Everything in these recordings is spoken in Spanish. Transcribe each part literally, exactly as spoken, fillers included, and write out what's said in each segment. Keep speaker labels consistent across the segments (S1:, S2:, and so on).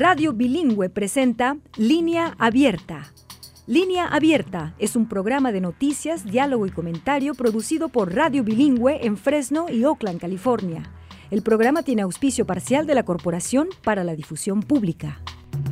S1: Radio Bilingüe presenta Línea Abierta. Línea Abierta es un programa de noticias, diálogo y comentario producido por Radio Bilingüe en Fresno y Oakland, California. El programa tiene auspicio parcial de la Corporación para la Difusión Pública.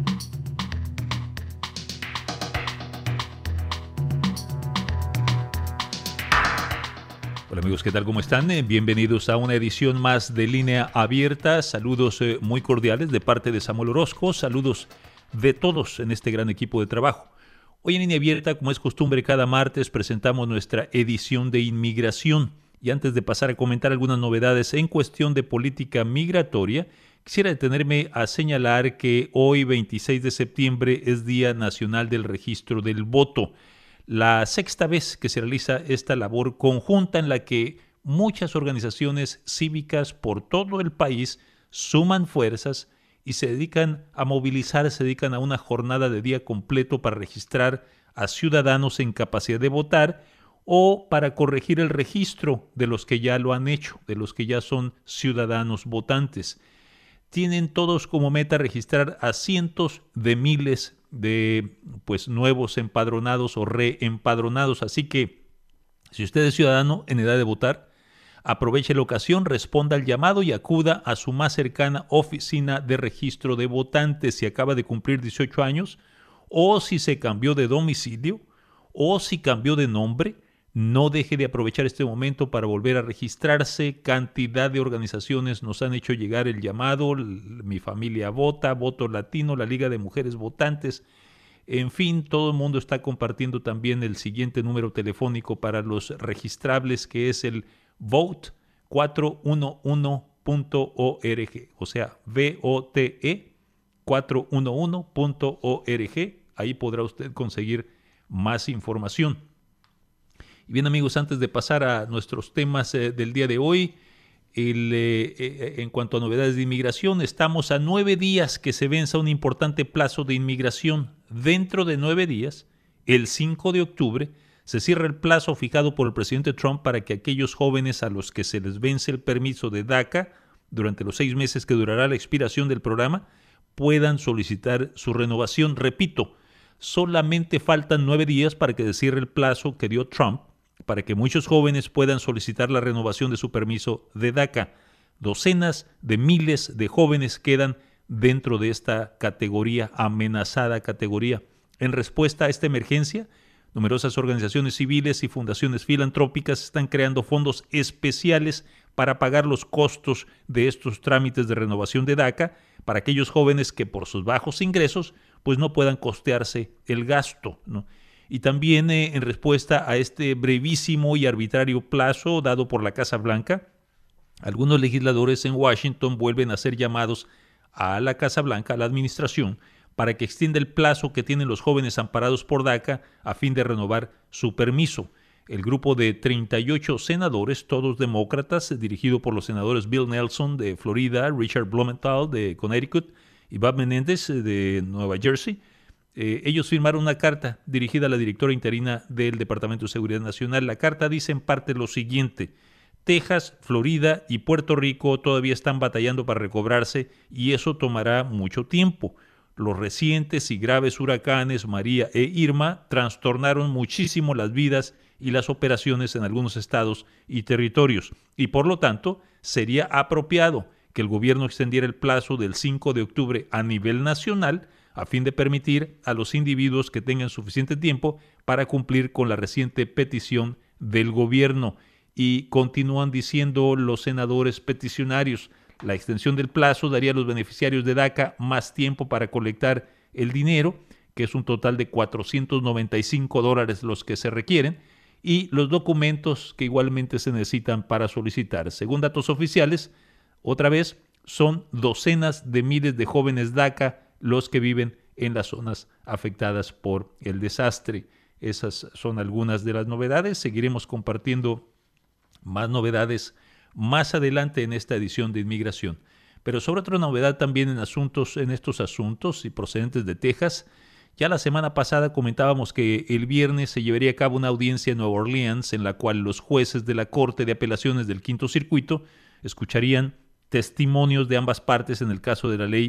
S2: Hola amigos, ¿qué tal? ¿Cómo están? Eh, bienvenidos a una edición más de Línea Abierta. Saludos eh, muy cordiales de parte de Samuel Orozco. Saludos de todos en este gran equipo de trabajo. Hoy en Línea Abierta, como es costumbre, cada martes presentamos nuestra edición de inmigración. Y antes de pasar a comentar algunas novedades en cuestión de política migratoria, quisiera detenerme a señalar que hoy, veintiséis de septiembre, es Día Nacional del Registro del Voto. La sexta vez que se realiza esta labor conjunta en la que muchas organizaciones cívicas por todo el país suman fuerzas y se dedican a movilizar, se dedican a una jornada de día completo para registrar a ciudadanos en capacidad de votar o para corregir el registro de los que ya lo han hecho, de los que ya son ciudadanos votantes. Tienen todos como meta registrar a cientos de miles de pues, nuevos empadronados o reempadronados. Así que, si usted es ciudadano en edad de votar, aproveche la ocasión, responda al llamado y acuda a su más cercana oficina de registro de votantes si acaba de cumplir dieciocho años, o si se cambió de domicilio, o si cambió de nombre. No deje de aprovechar este momento para volver a registrarse. Cantidad de organizaciones nos han hecho llegar el llamado, Mi Familia Vota, Voto Latino, la Liga de Mujeres Votantes. En fin, todo el mundo está compartiendo también el siguiente número telefónico para los registrables, que es el vote cuatro uno uno punto org, o sea, V O T E cuatro uno uno punto org. Ahí podrá usted conseguir más información. Y bien amigos, antes de pasar a nuestros temas eh, del día de hoy, el, eh, eh, en cuanto a novedades de inmigración, estamos a nueve días que se venza un importante plazo de inmigración. Dentro de nueve días, el cinco de octubre, se cierra el plazo fijado por el presidente Trump para que aquellos jóvenes a los que se les vence el permiso de DACA durante los seis meses que durará la expiración del programa puedan solicitar su renovación. Repito, solamente faltan nueve días para que se cierre el plazo que dio Trump para que muchos jóvenes puedan solicitar la renovación de su permiso de DACA. Docenas de miles de jóvenes quedan dentro de esta categoría, amenazada categoría. En respuesta a esta emergencia, numerosas organizaciones civiles y fundaciones filantrópicas están creando fondos especiales para pagar los costos de estos trámites de renovación de DACA para aquellos jóvenes que por sus bajos ingresos pues no puedan costearse el gasto, ¿no? Y también eh, en respuesta a este brevísimo y arbitrario plazo dado por la Casa Blanca, algunos legisladores en Washington vuelven a ser llamados a la Casa Blanca, a la administración, para que extienda el plazo que tienen los jóvenes amparados por DACA a fin de renovar su permiso. El grupo de treinta y ocho senadores, todos demócratas, dirigido por los senadores Bill Nelson de Florida, Richard Blumenthal de Connecticut y Bob Menendez de Nueva Jersey, Eh, ellos firmaron una carta dirigida a la directora interina del Departamento de Seguridad Nacional. La carta dice en parte lo siguiente: Texas, Florida y Puerto Rico todavía están batallando para recobrarse y eso tomará mucho tiempo. Los recientes y graves huracanes María e Irma trastornaron muchísimo las vidas y las operaciones en algunos estados y territorios y por lo tanto sería apropiado que el gobierno extendiera el plazo del cinco de octubre a nivel nacional a fin de permitir a los individuos que tengan suficiente tiempo para cumplir con la reciente petición del gobierno. Y continúan diciendo los senadores peticionarios, la extensión del plazo daría a los beneficiarios de DACA más tiempo para colectar el dinero, que es un total de cuatrocientos noventa y cinco dólares los que se requieren, y los documentos que igualmente se necesitan para solicitar. Según datos oficiales, otra vez, son docenas de miles de jóvenes DACA los que viven en las zonas afectadas por el desastre. Esas son algunas de las novedades. Seguiremos compartiendo más novedades más adelante en esta edición de Inmigración. Pero sobre otra novedad también en asuntos, en estos asuntos y procedentes de Texas, ya la semana pasada comentábamos que el viernes se llevaría a cabo una audiencia en Nueva Orleans en la cual los jueces de la Corte de Apelaciones del Quinto Circuito escucharían testimonios de ambas partes en el caso de la ley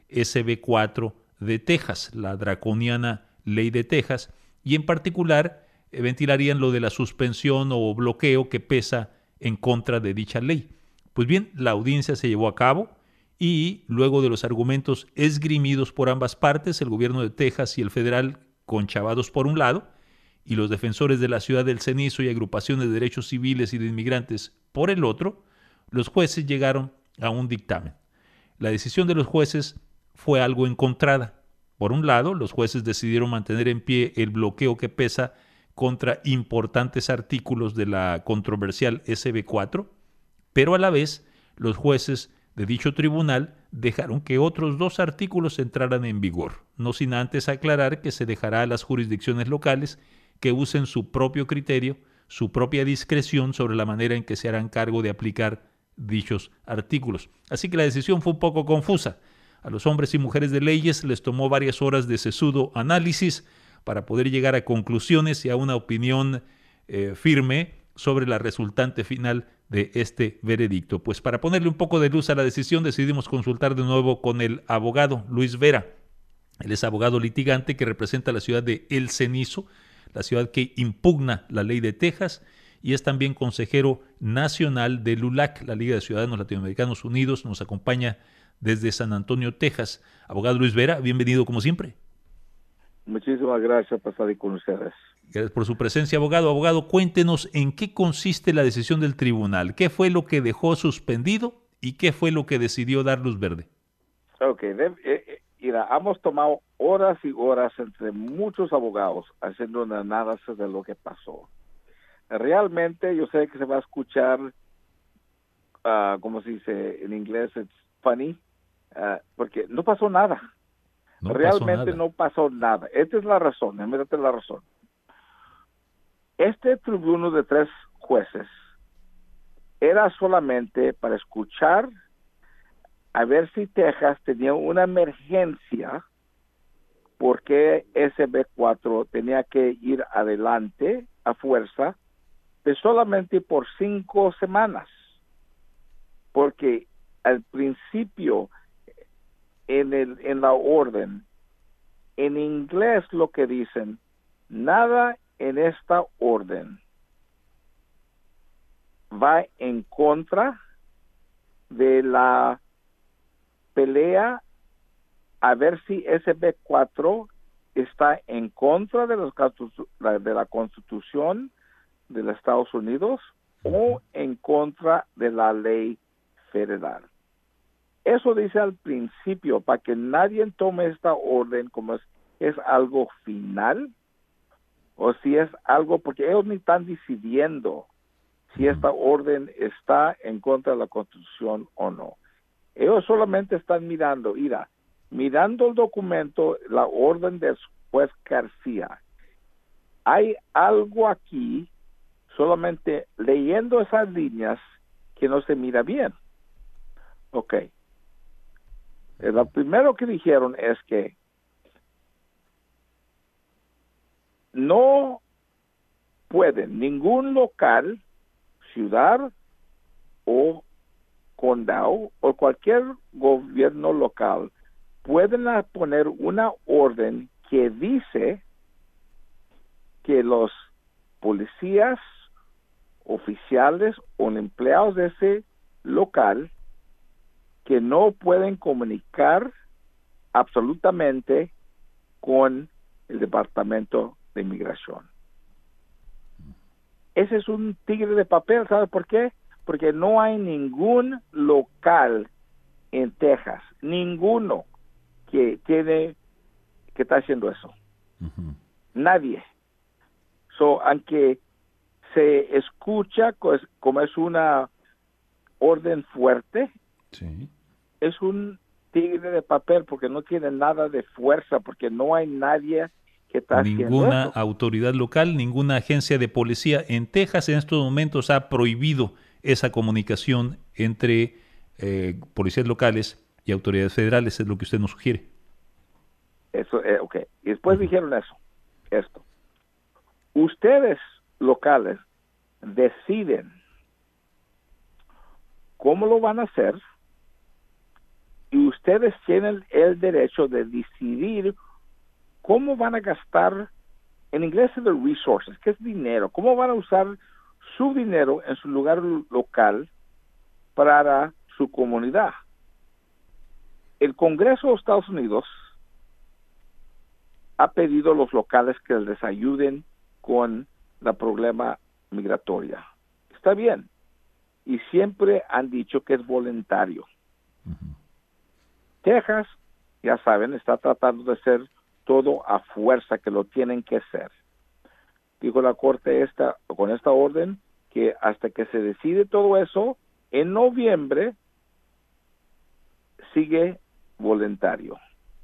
S2: S B cuatro de Texas, la draconiana ley de Texas, y en particular eh, ventilarían lo de la suspensión o bloqueo que pesa en contra de dicha ley. Pues bien, la audiencia se llevó a cabo y luego de los argumentos esgrimidos por ambas partes, el gobierno de Texas y el federal conchavados por un lado, y los defensores de la ciudad del Cenizo y agrupaciones de derechos civiles y de inmigrantes por el otro, los jueces llegaron a un dictamen. La decisión de los jueces fue algo encontrada. Por un lado, los jueces decidieron mantener en pie el bloqueo que pesa contra importantes artículos de la controversial S B cuatro, pero a la vez los jueces de dicho tribunal dejaron que otros dos artículos entraran en vigor, no sin antes aclarar que se dejará a las jurisdicciones locales que usen su propio criterio, su propia discreción sobre la manera en que se harán cargo de aplicar dichos artículos. Así que la decisión fue un poco confusa. A los hombres y mujeres de leyes les tomó varias horas de sesudo análisis para poder llegar a conclusiones y a una opinión eh, firme sobre la resultante final de este veredicto. Pues para ponerle un poco de luz a la decisión decidimos consultar de nuevo con el abogado Luis Vera. Él es abogado litigante que representa a la ciudad de El Cenizo, la ciudad que impugna la ley de Texas, y es también consejero nacional de LULAC, la Liga de Ciudadanos Latinoamericanos Unidos. Nos acompaña desde San Antonio, Texas. Abogado Luis Vera, bienvenido como siempre.
S3: Muchísimas gracias por estar ahí con ustedes.
S2: Gracias por su presencia, abogado. Abogado, cuéntenos en qué consiste la decisión del tribunal. ¿Qué fue lo que dejó suspendido y qué fue lo que decidió dar luz verde?
S3: Ok, de, eh, mira, hemos tomado horas y horas entre muchos abogados haciendo un análisis de lo que pasó. Realmente yo sé que se va a escuchar, uh, como se dice en inglés, it's funny, uh, porque no pasó nada. No Realmente pasó nada. no pasó nada. Esta es la razón, déjame darte la razón. Este tribunal de tres jueces era solamente para escuchar a ver si Texas tenía una emergencia porque S B cuatro tenía que ir adelante a fuerza de solamente por cinco semanas. Porque al principio en, el, en la orden, en inglés lo que dicen, nada en esta orden va en contra de la pelea a ver si S B cuatro está en contra de, los, de la Constitución de los Estados Unidos o en contra de la ley federal. Eso dice al principio, para que nadie tome esta orden como es, es algo final, o si es algo, porque ellos ni están decidiendo si esta orden está en contra de la Constitución o no. Ellos solamente están mirando, mira, mirando el documento, la orden del juez García. Hay algo aquí, solamente leyendo esas líneas, que no se mira bien. Ok. Lo primero que dijeron es que no pueden ningún local, ciudad o condado o cualquier gobierno local pueden poner una orden que dice que los policías, oficiales o empleados de ese local que no pueden comunicar absolutamente con el Departamento de Inmigración. Ese es un tigre de papel, ¿sabe por qué? Porque no hay ningún local en Texas, ninguno que tiene, que está haciendo eso. Uh-huh. Nadie. So, aunque se escucha como es una orden fuerte, sí, es un tigre de papel porque no tiene nada de fuerza, porque no hay nadie que está haciendo eso.
S2: Ninguna autoridad local, ninguna agencia de policía en Texas en estos momentos ha prohibido esa comunicación entre eh, policías locales y autoridades federales, es lo que usted nos sugiere.
S3: Eso, eh, ok. Y después uh-huh. dijeron eso, esto. Ustedes locales deciden cómo lo van a hacer y ustedes ustedes tienen el derecho de decidir cómo van a gastar, en inglés es the resources, que es dinero, cómo van a usar su dinero en su lugar local para su comunidad. El Congreso de Estados Unidos ha pedido a los locales que les ayuden con el problema migratoria. Está bien. Y siempre han dicho que es voluntario. Uh-huh. Texas, ya saben, está tratando de hacer todo a fuerza, que lo tienen que hacer. Dijo la Corte esta, con esta orden, que hasta que se decide todo eso, en noviembre sigue voluntario.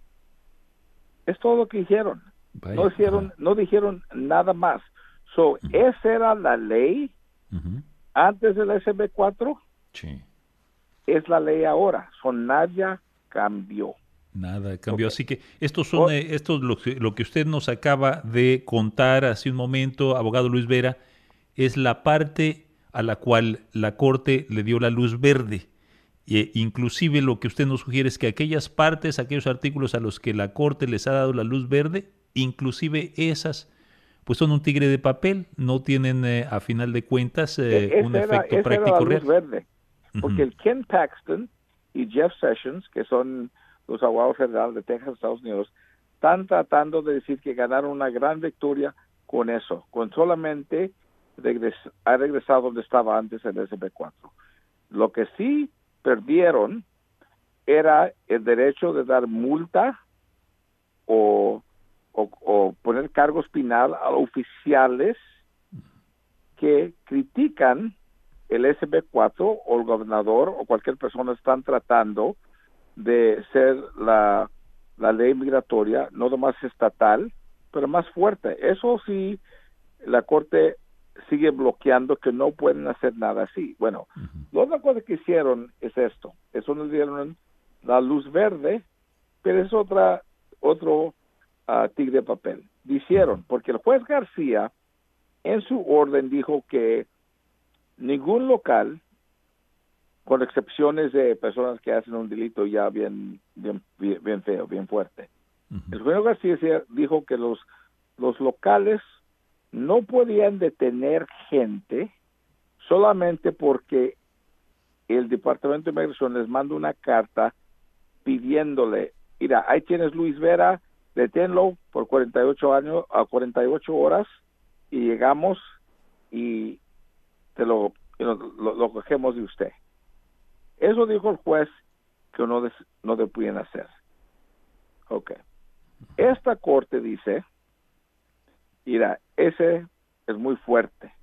S3: Es todo lo que hicieron. Vaya, no hicieron, uh-huh. no dijeron nada más. So, uh-huh. esa era la ley uh-huh. antes del S B cuatro.
S2: Sí.
S3: Es la ley ahora. So, nada cambió.
S2: Nada cambió. Okay. Así que estos son, eh, esto lo que, lo que usted nos acaba de contar hace un momento, abogado Luis Vera, es la parte a la cual la Corte le dio la luz verde. E inclusive lo que usted nos sugiere es que aquellas partes, aquellos artículos a los que la Corte les ha dado la luz verde, inclusive esas, pues son un tigre de papel, no tienen eh, a final de cuentas eh, un era, efecto práctico
S3: era la
S2: real.
S3: Luz verde, porque uh-huh. el Ken Paxton y Jeff Sessions, que son los abogados federales de Texas, Estados Unidos, están tratando de decir que ganaron una gran victoria con eso, con solamente regres ha regresado donde estaba antes el S B cuatro. Lo que sí perdieron era el derecho de dar multa o, o, o poner cargos penal a oficiales que critican el S B cuatro o el gobernador o cualquier persona están tratando de ser la, la ley migratoria, no nomás estatal, pero más fuerte. Eso sí, la Corte sigue bloqueando que no pueden hacer nada así. Bueno, uh-huh. la otra cosa que hicieron es esto. Eso nos dieron la luz verde, pero es otra otro uh, tigre de papel. Dijeron, uh-huh. porque el juez García en su orden dijo que ningún local, con excepciones de personas que hacen un delito ya bien bien, bien feo, bien fuerte. Uh-huh. El juez García dijo que los, los locales no podían detener gente solamente porque el Departamento de Migración les manda una carta pidiéndole, mira, ahí tienes Luis Vera, deténlo por cuarenta y ocho años, a cuarenta y ocho horas y llegamos y te lo, lo, lo, lo cogemos de usted. Eso dijo el juez que no, des, no le podían hacer. Ok. Esta corte dice, mira, ese es muy fuerte,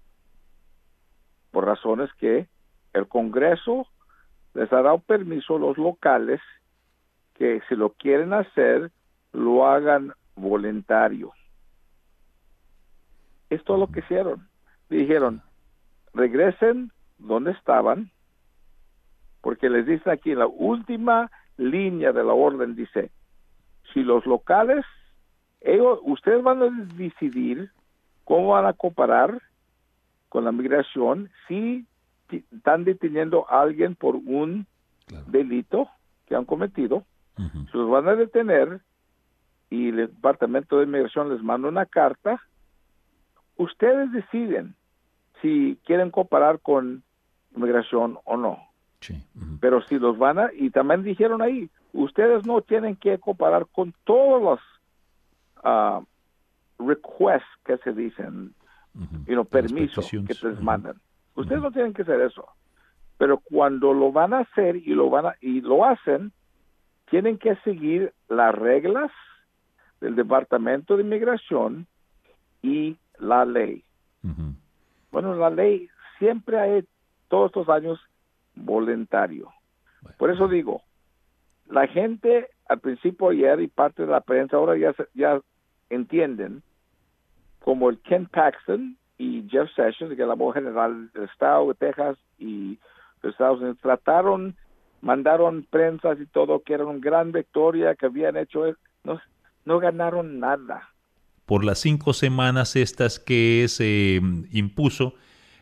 S3: por razones que el Congreso les ha dado permiso a los locales que si lo quieren hacer, lo hagan voluntario. Esto es lo que hicieron. Dijeron, regresen donde estaban, porque les dicen aquí en la última línea de la orden, dice, si los locales, ellos, ustedes van a decidir cómo van a comparar con la migración si están deteniendo a alguien por un claro. delito que han cometido, uh-huh. se los van a detener y el Departamento de Migración les manda una carta. Ustedes deciden si quieren comparar con migración o no.
S2: Sí. Uh-huh.
S3: Pero si los van a, y también dijeron ahí, ustedes no tienen que comparar con todos los uh, requests que se dicen, uh-huh. you know, permisos que les uh-huh. mandan. Ustedes uh-huh. no tienen que hacer eso. Pero cuando lo van a hacer y lo van a, y lo hacen, tienen que seguir las reglas del Departamento de Inmigración y la ley. Uh-huh. Bueno, la ley siempre ha hecho todos estos años voluntario. Por eso digo, la gente al principio ayer y parte de la prensa ahora ya, ya entienden como el Ken Paxton y Jeff Sessions, que es el abogado general del estado de Texas y de Estados Unidos, trataron, mandaron prensas y todo, que era una gran victoria, que habían hecho, no, no ganaron nada.
S2: Por las cinco semanas estas que se impuso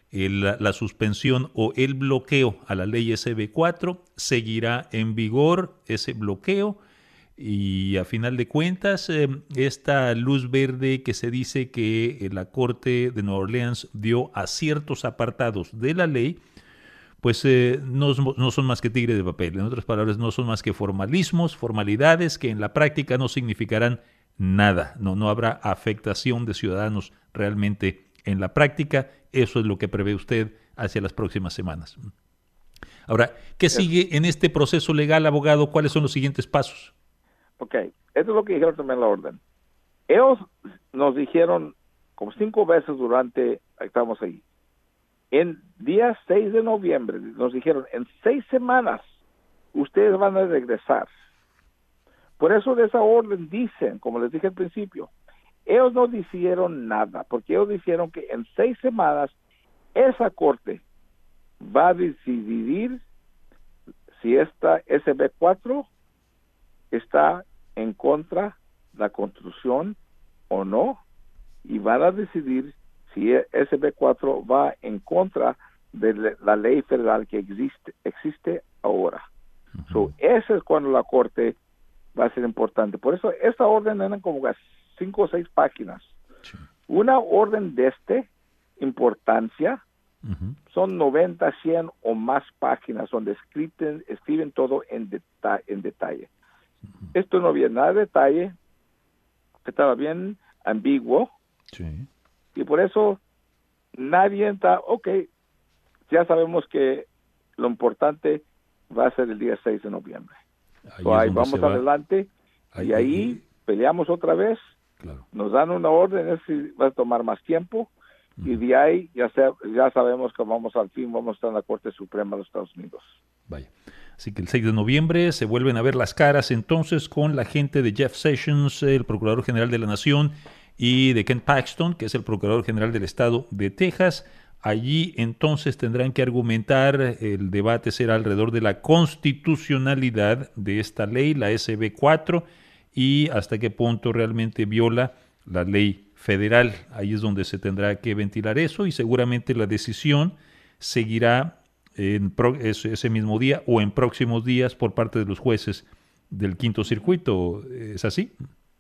S2: el, la suspensión o el bloqueo a la ley S B cuatro, seguirá en vigor ese bloqueo y a final de cuentas eh, esta luz verde que se dice que eh, la Corte de Nueva Orleans dio a ciertos apartados de la ley, pues eh, no, no son más que tigre de papel. En otras palabras, no son más que formalismos, formalidades que en la práctica no significarán nada. No, no habrá afectación de ciudadanos realmente en la práctica. Eso es lo que prevé usted hacia las próximas semanas. Ahora, ¿qué sigue en este proceso legal, abogado? ¿Cuáles son los siguientes pasos?
S3: Ok, esto es lo que dijeron también en la orden. Ellos nos dijeron como cinco veces durante, estamos ahí, en día seis de noviembre, nos dijeron, en seis semanas ustedes van a regresar. Por eso de esa orden dicen, como les dije al principio, ellos no dijeron nada, porque ellos dijeron que en seis semanas esa corte va a decidir si esta S B cuatro está en contra de la Constitución o no, y van a decidir si S B cuatro va en contra de la ley federal que existe existe ahora. Uh-huh. So, ese es cuando la Corte va a ser importante. Por eso, esta orden eran como cinco o seis páginas. Sí. Una orden de este importancia uh-huh. son noventa, cien o más páginas donde escriben, escriben todo en, deta- en detalle. Uh-huh. Esto no había nada de detalle, estaba bien ambiguo. Sí. Y por eso nadie está, ok, ya sabemos que lo importante va a ser el día seis de noviembre. Ahí, so, ahí vamos adelante ahí, y ahí, ahí peleamos otra vez, claro. Nos dan una orden, es si va a tomar más tiempo, uh-huh. y de ahí ya, sea, ya sabemos que vamos al fin, vamos a estar en la Corte Suprema de los Estados Unidos.
S2: Vaya. Así que el seis de noviembre se vuelven a ver las caras entonces con la gente de Jeff Sessions, el Procurador General de la Nación, y de Ken Paxton, que es el Procurador General del Estado de Texas. Allí entonces tendrán que argumentar, el debate será alrededor de la constitucionalidad de esta ley, la S B cuatro, y hasta qué punto realmente viola la ley federal. Ahí es donde se tendrá que ventilar eso y seguramente la decisión seguirá en pro, ese, ese mismo día o en próximos días por parte de los jueces del Quinto Circuito. ¿Es así?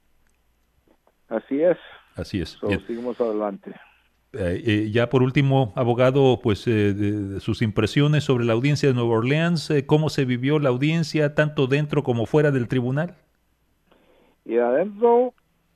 S3: Así es.
S2: Así es.
S3: So, seguimos adelante.
S2: Eh, eh, ya por último, abogado, pues eh, de, de sus impresiones sobre la audiencia de Nueva Orleans, eh, ¿cómo se vivió la audiencia tanto dentro como fuera del tribunal?
S3: Y adentro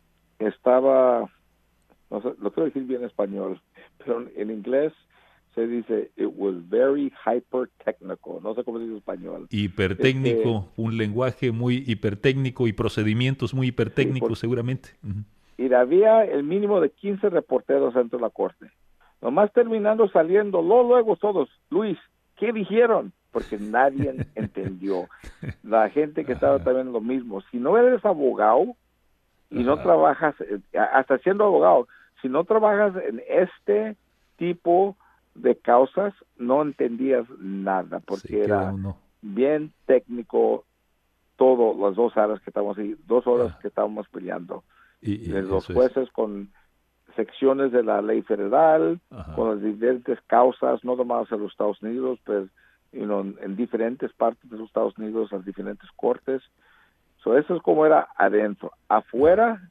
S3: estaba, no sé, lo quiero decir bien en español, pero en inglés se dice, it was very hyper technical, no sé cómo se dice en español.
S2: Hipertécnico, este, un lenguaje muy hipertécnico y procedimientos muy hipertécnicos, sí, por, seguramente. Uh-huh.
S3: Y había el mínimo de quince reporteros dentro de la corte. Nomás terminando saliendo, luego, luego todos, Luis, ¿qué dijeron? Porque nadie entendió. La gente que estaba también lo mismo. Si no eres abogado y Ajá. no trabajas, hasta siendo abogado, si no trabajas en este tipo de causas, no entendías nada, porque sí, era uno. bien técnico todo, las dos horas que estábamos ahí, dos horas Ajá. que estábamos peleando. Y, y los jueces es. con secciones de la ley federal, Ajá. con las diferentes causas, no nomás en los Estados Unidos, pero you know, en diferentes partes de los Estados Unidos, las diferentes cortes. So, eso es como era adentro. Afuera,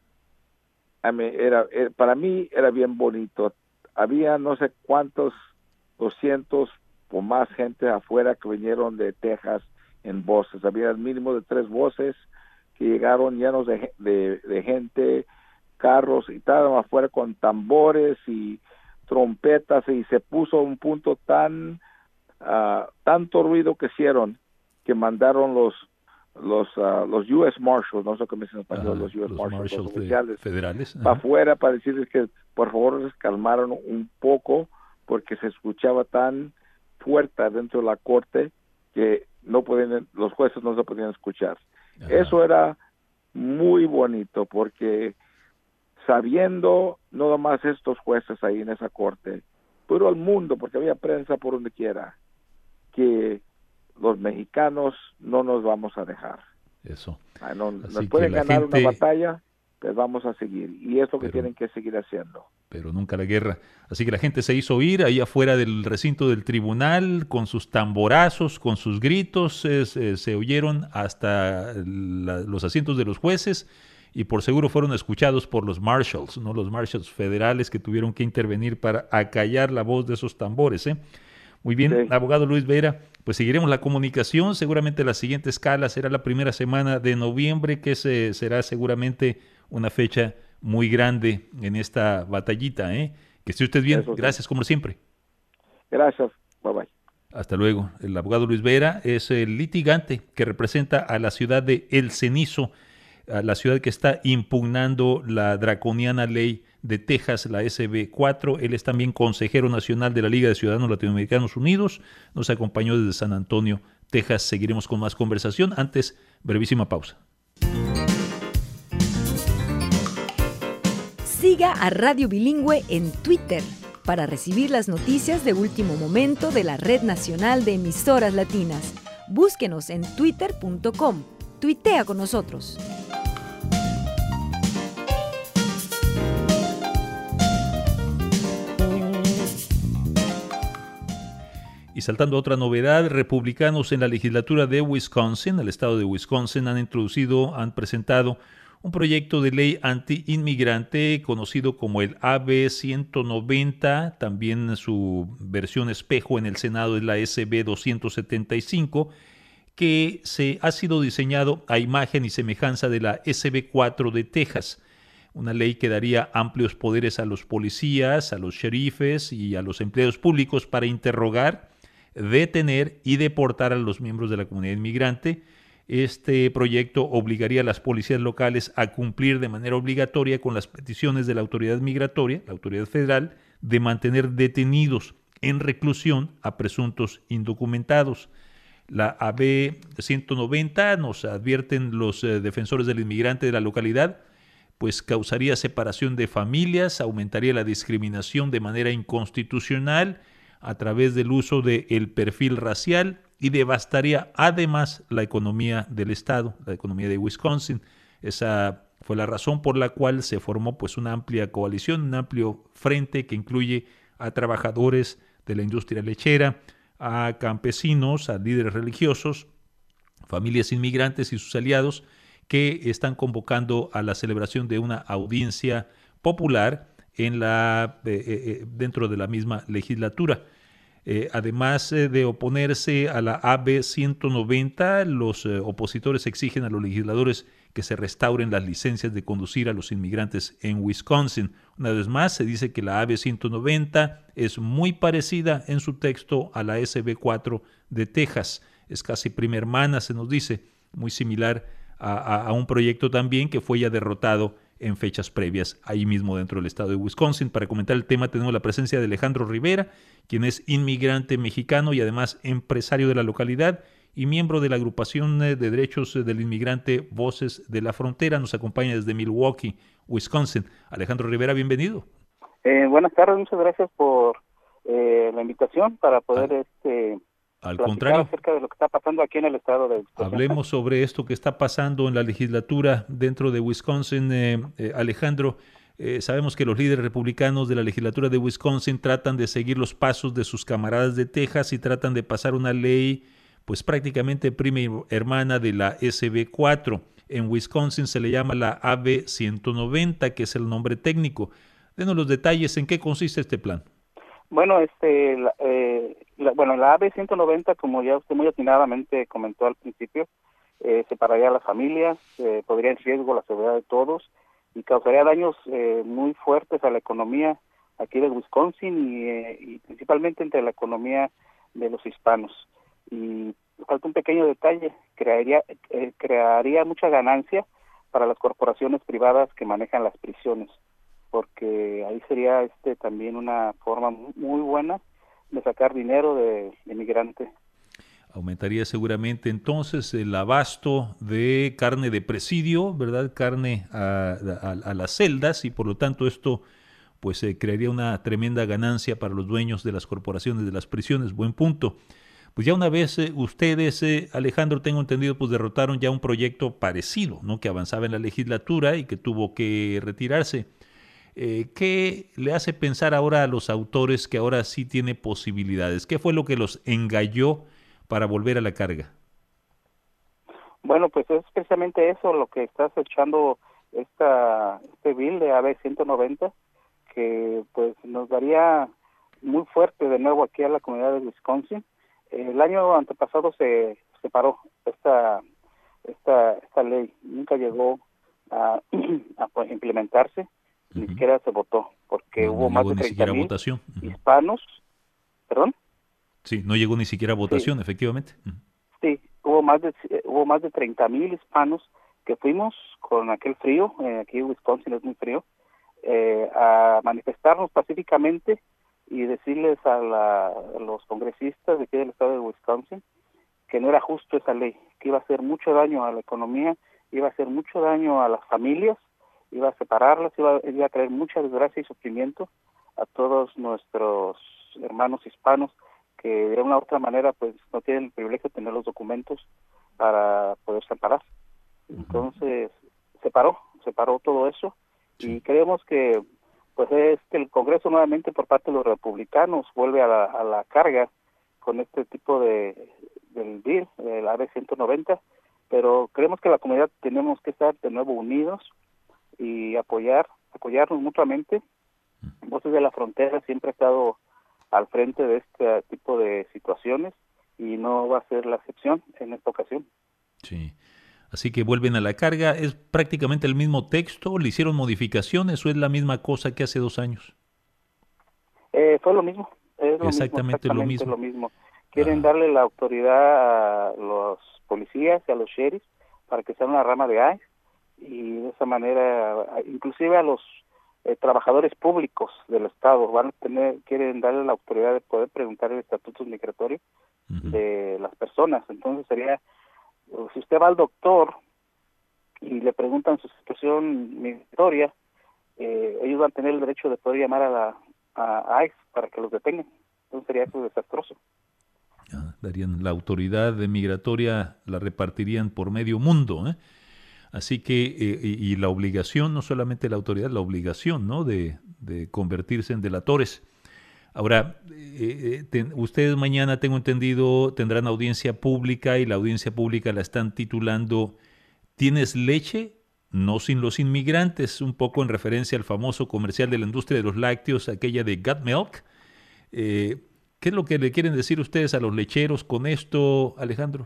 S3: I mean, era, era, para mí era bien bonito. Había no sé cuántos, doscientos o más gente afuera que vinieron de Texas en voces. Había el mínimo de tres voces que llegaron llenos de, de, de gente, carros, y estaban afuera con tambores y trompetas, y se puso un punto tan, uh, tanto ruido que hicieron, que mandaron los los uh, los U S Marshals, no sé cómo dicen en español, uh, los U S
S2: los
S3: Marshals,
S2: Marshals
S3: los oficiales,
S2: federales,
S3: para afuera para decirles que por favor se calmaron un poco, porque se escuchaba tan fuerte dentro de la corte que no podían, los jueces no se podían escuchar. Ajá. Eso era muy bonito, porque sabiendo no nomás estos jueces ahí en esa corte, pero al mundo, porque había prensa por donde quiera, que los mexicanos no nos vamos a dejar.
S2: Eso.
S3: Ah, no, nos pueden ganar gente... una batalla, pues vamos a seguir. Y es lo que
S2: Pero,
S3: tienen que seguir haciendo.
S2: Pero nunca la guerra. Así que la gente se hizo oír ahí afuera del recinto del tribunal, con sus tamborazos, con sus gritos, eh, se, se oyeron hasta la, los asientos de los jueces, y por seguro fueron escuchados por los marshals, ¿no? Los marshals federales que tuvieron que intervenir para acallar la voz de esos tambores, ¿eh? Muy bien, sí. Abogado Luis Vera, pues seguiremos la comunicación. Seguramente la siguiente escala será la primera semana de noviembre, que se, será seguramente una fecha muy grande en esta batallita, ¿eh? Que esté usted bien. Eso, gracias, sí. Como siempre.
S3: Gracias. Bye bye.
S2: Hasta luego. El abogado Luis Vera es el litigante que representa a la ciudad de El Cenizo, a la ciudad que está impugnando la draconiana ley de Texas, la S B cuatro. Él es también consejero nacional de la Liga de Ciudadanos Latinoamericanos Unidos. Nos acompañó desde San Antonio, Texas. Seguiremos con más conversación. Antes, brevísima pausa.
S1: Siga a Radio Bilingüe en Twitter para recibir las noticias de último momento de la Red Nacional de Emisoras Latinas. Búsquenos en twitter punto com. Tuitea con nosotros.
S2: Y saltando a otra novedad, republicanos en la legislatura de Wisconsin, el estado de Wisconsin, han introducido, han presentado un proyecto de ley anti-inmigrante conocido como el A B ciento noventa, también su versión espejo en el Senado es la S B doscientos setenta y cinco, que se ha sido diseñado a imagen y semejanza de la S B cuatro de Texas, una ley que daría amplios poderes a los policías, a los sheriffes y a los empleados públicos para interrogar, detener y deportar a los miembros de la comunidad inmigrante. Este proyecto obligaría a las policías locales a cumplir de manera obligatoria con las peticiones de la autoridad migratoria, la autoridad federal, de mantener detenidos en reclusión a presuntos indocumentados. La A B ciento noventa, nos advierten los eh, defensores del inmigrante de la localidad, pues causaría separación de familias, aumentaría la discriminación de manera inconstitucional a través del uso del perfil racial y devastaría además la economía del estado, la economía de Wisconsin. Esa fue la razón por la cual se formó pues una amplia coalición, un amplio frente que incluye a trabajadores de la industria lechera, a campesinos, a líderes religiosos, familias inmigrantes y sus aliados, que están convocando a la celebración de una audiencia popular en la, eh, eh, dentro de la misma legislatura. Eh, además eh, de oponerse a la A B ciento noventa, los eh, opositores exigen a los legisladores que se restauren las licencias de conducir a los inmigrantes en Wisconsin. Una vez más, se dice que la A B ciento noventa es muy parecida en su texto a la S B cuatro de Texas. Es casi prima hermana, se nos dice, muy similar a, a, a un proyecto también que fue ya derrotado en fechas previas ahí mismo dentro del estado de Wisconsin. Para comentar el tema tenemos la presencia de Alejandro Rivera, quien es inmigrante mexicano y además empresario de la localidad y miembro de la agrupación de derechos del inmigrante Voces de la Frontera. Nos acompaña desde Milwaukee, Wisconsin. Alejandro Rivera, bienvenido.
S4: Eh, buenas tardes, muchas gracias por eh, la invitación para poder ah. este
S2: Al contrario,
S4: acerca de lo que está pasando aquí en el estado de Wisconsin.
S2: Hablemos sobre esto que está pasando en la legislatura dentro de Wisconsin. Eh, eh, Alejandro, eh, sabemos que los líderes republicanos de la legislatura de Wisconsin tratan de seguir los pasos de sus camaradas de Texas y tratan de pasar una ley pues prácticamente prima hermana de la S B cuatro. En Wisconsin se le llama la A B ciento noventa, que es el nombre técnico. Denos los detalles en qué consiste este plan.
S4: Bueno, este, la, eh, la, bueno, la A B ciento noventa, como ya usted muy atinadamente comentó al principio, eh, separaría a las familias, eh, pondría en riesgo la seguridad de todos y causaría daños eh, muy fuertes a la economía aquí de Wisconsin y, eh, y principalmente entre la economía de los hispanos. Y falta un pequeño detalle, crearía, eh, crearía mucha ganancia para las corporaciones privadas que manejan las prisiones, porque ahí sería este también una forma muy buena de sacar dinero de, de migrante.
S2: Aumentaría seguramente entonces el abasto de carne de presidio, ¿verdad? Carne a, a, a las celdas, y por lo tanto esto pues eh, crearía una tremenda ganancia para los dueños de las corporaciones de las prisiones. Buen punto. pues ya una vez eh, ustedes, eh, Alejandro, tengo entendido, pues derrotaron ya un proyecto parecido, ¿no? Que avanzaba en la legislatura y que tuvo que retirarse. Eh, ¿Qué le hace pensar ahora a los autores que ahora sí tiene posibilidades? ¿Qué fue lo que los engalló para volver a la carga?
S4: Bueno, pues es precisamente eso lo que está echando esta, este bill de A B ciento noventa, que pues nos daría muy fuerte de nuevo aquí a la comunidad de Wisconsin. El año antepasado se separó esta esta esta ley, nunca llegó a, a pues, implementarse, uh-huh. Ni siquiera se votó, porque
S2: no,
S4: hubo
S2: no
S4: más de
S2: ni
S4: treinta mil
S2: votación. Uh-huh.
S4: hispanos, ¿perdón?
S2: Sí, no llegó ni siquiera a votación,
S4: sí.
S2: efectivamente. Uh-huh.
S4: Sí, hubo más de hubo más de treinta mil hispanos que fuimos con aquel frío, eh, aquí en Wisconsin es muy frío, eh, a manifestarnos pacíficamente y decirles a, la, a los congresistas de aquí del estado de Wisconsin que no era justo esa ley, que iba a hacer mucho daño a la economía, iba a hacer mucho daño a las familias, iba a separarlas, iba, iba a traer mucha desgracia y sufrimiento a todos nuestros hermanos hispanos que de una u otra manera pues no tienen el privilegio de tener los documentos para poder separar. Entonces se paró, se paró todo eso, sí. Y creemos que pues es que el Congreso nuevamente por parte de los republicanos vuelve a la, a la carga con este tipo de del bill, el A B ciento noventa, pero creemos que la comunidad tenemos que estar de nuevo unidos y apoyar, apoyarnos mutuamente. Voces de la Frontera siempre ha estado al frente de este tipo de situaciones y no va a ser la excepción en esta ocasión.
S2: Sí. Así que vuelven a la carga. ¿Es prácticamente el mismo texto? ¿Le hicieron modificaciones o es la misma cosa que hace dos años?
S4: Eh, fue lo mismo. Es lo
S2: exactamente,
S4: mismo, exactamente
S2: lo mismo.
S4: lo mismo. Quieren
S2: ah.
S4: darle la autoridad a los policías y a los sheriffs para que sean una rama de I C E y de esa manera, inclusive a los eh, trabajadores públicos del estado van a tener, quieren darle la autoridad de poder preguntar el estatus migratorio uh-huh. de las personas. Entonces sería, si usted va al doctor y le preguntan su situación migratoria, eh, ellos van a tener el derecho de poder llamar a la a I C E para que los detengan. Entonces sería eso desastroso.
S2: Ya, darían la autoridad migratoria, la repartirían por medio mundo, ¿eh? Así que, eh, y, y la obligación, no solamente la autoridad, la obligación, ¿no? De, de convertirse en delatores. Ahora, eh, ten, ustedes mañana, tengo entendido, tendrán audiencia pública y la audiencia pública la están titulando ¿Tienes leche? No sin los inmigrantes, un poco en referencia al famoso comercial de la industria de los lácteos, aquella de Got Milk. Eh, ¿Qué es lo que le quieren decir ustedes a los lecheros con esto, Alejandro?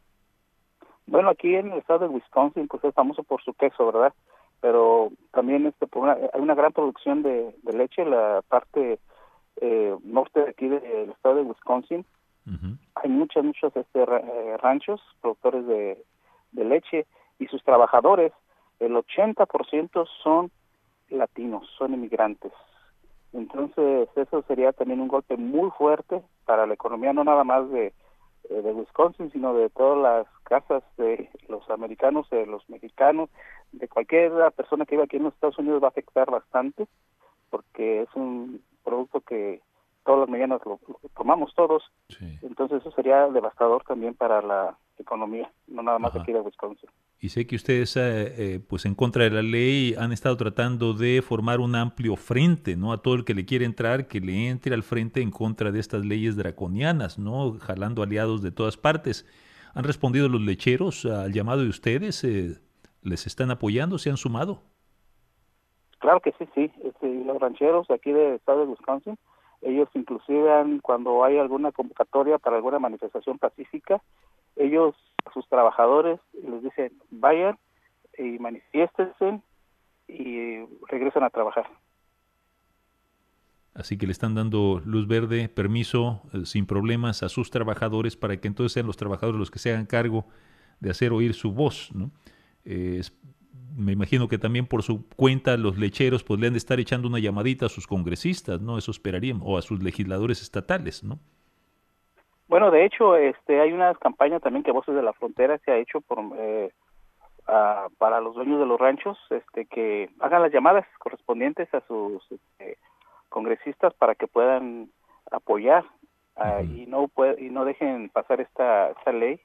S4: Bueno, aquí en el estado de Wisconsin, pues es famoso por su queso, ¿verdad? Pero también este, por una, hay una gran producción de, de leche, la parte eh, norte de aquí del estado de Wisconsin. Uh-huh. Hay muchos, muchos este, ranchos, productores de, de leche, y sus trabajadores, el ochenta por ciento son latinos, son inmigrantes. Entonces, eso sería también un golpe muy fuerte para la economía, no nada más de, de Wisconsin, sino de todas las casas de los americanos, de los mexicanos, de cualquier persona que viva aquí en los Estados Unidos va a afectar bastante, porque es un producto que todas las mañanas lo, lo tomamos todos. Sí. Entonces, eso sería devastador también para la economía, no nada más Ajá. aquí de Wisconsin.
S2: Y sé que ustedes, eh, eh, pues en contra de la ley, han estado tratando de formar un amplio frente, ¿no? A todo el que le quiere entrar, que le entre al frente en contra de estas leyes draconianas, ¿no? Jalando aliados de todas partes. ¿Han respondido los lecheros al llamado de ustedes? Eh, ¿Les están apoyando? ¿Se han sumado?
S4: Claro que sí, sí. Este, los rancheros aquí del estado de Wisconsin, ellos inclusive han, cuando hay alguna convocatoria para alguna manifestación pacífica, ellos a sus trabajadores les dicen vayan y manifiéstense y regresan a trabajar.
S2: Así que le están dando luz verde, permiso, eh, sin problemas a sus trabajadores para que entonces sean los trabajadores los que se hagan cargo de hacer oír su voz, ¿no? Eh, es, me imagino que también por su cuenta los lecheros pues le han de estar echando una llamadita a sus congresistas, ¿no? Eso esperarían, o a sus legisladores estatales, ¿no?
S4: Bueno, de hecho, este, hay una campaña también que Voces de la Frontera se ha hecho por, eh, a, para los dueños de los ranchos, este, que hagan las llamadas correspondientes a sus este, congresistas para que puedan apoyar uh, uh-huh. y no puede, y no dejen pasar esta, esta ley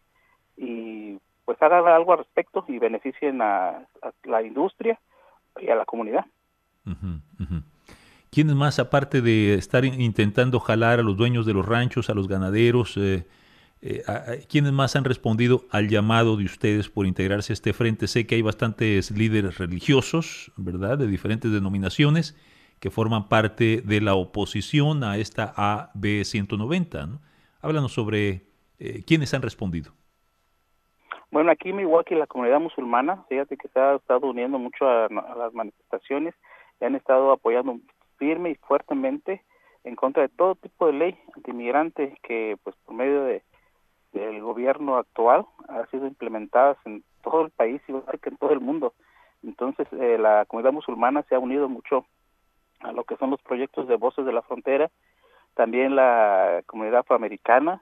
S4: y pues hagan algo al respecto y beneficien a, a la industria y a la comunidad.
S2: Uh-huh, uh-huh. ¿Quiénes más, aparte de estar intentando jalar a los dueños de los ranchos, a los ganaderos, eh, eh, a, a, quiénes más han respondido al llamado de ustedes por integrarse a este frente? Sé que hay bastantes líderes religiosos, ¿verdad?, de diferentes denominaciones que forman parte de la oposición a esta A B ciento noventa, ¿no? Háblanos sobre eh, quiénes han respondido.
S4: Bueno, aquí en Milwaukee la comunidad musulmana, fíjate que se ha estado uniendo mucho a, a las manifestaciones y han estado apoyando firme y fuertemente en contra de todo tipo de ley antimigrante que pues por medio de del gobierno actual ha sido implementadas en todo el país y que en todo el mundo. Entonces eh, la comunidad musulmana se ha unido mucho a lo que son los proyectos de Voces de la Frontera, también la comunidad afroamericana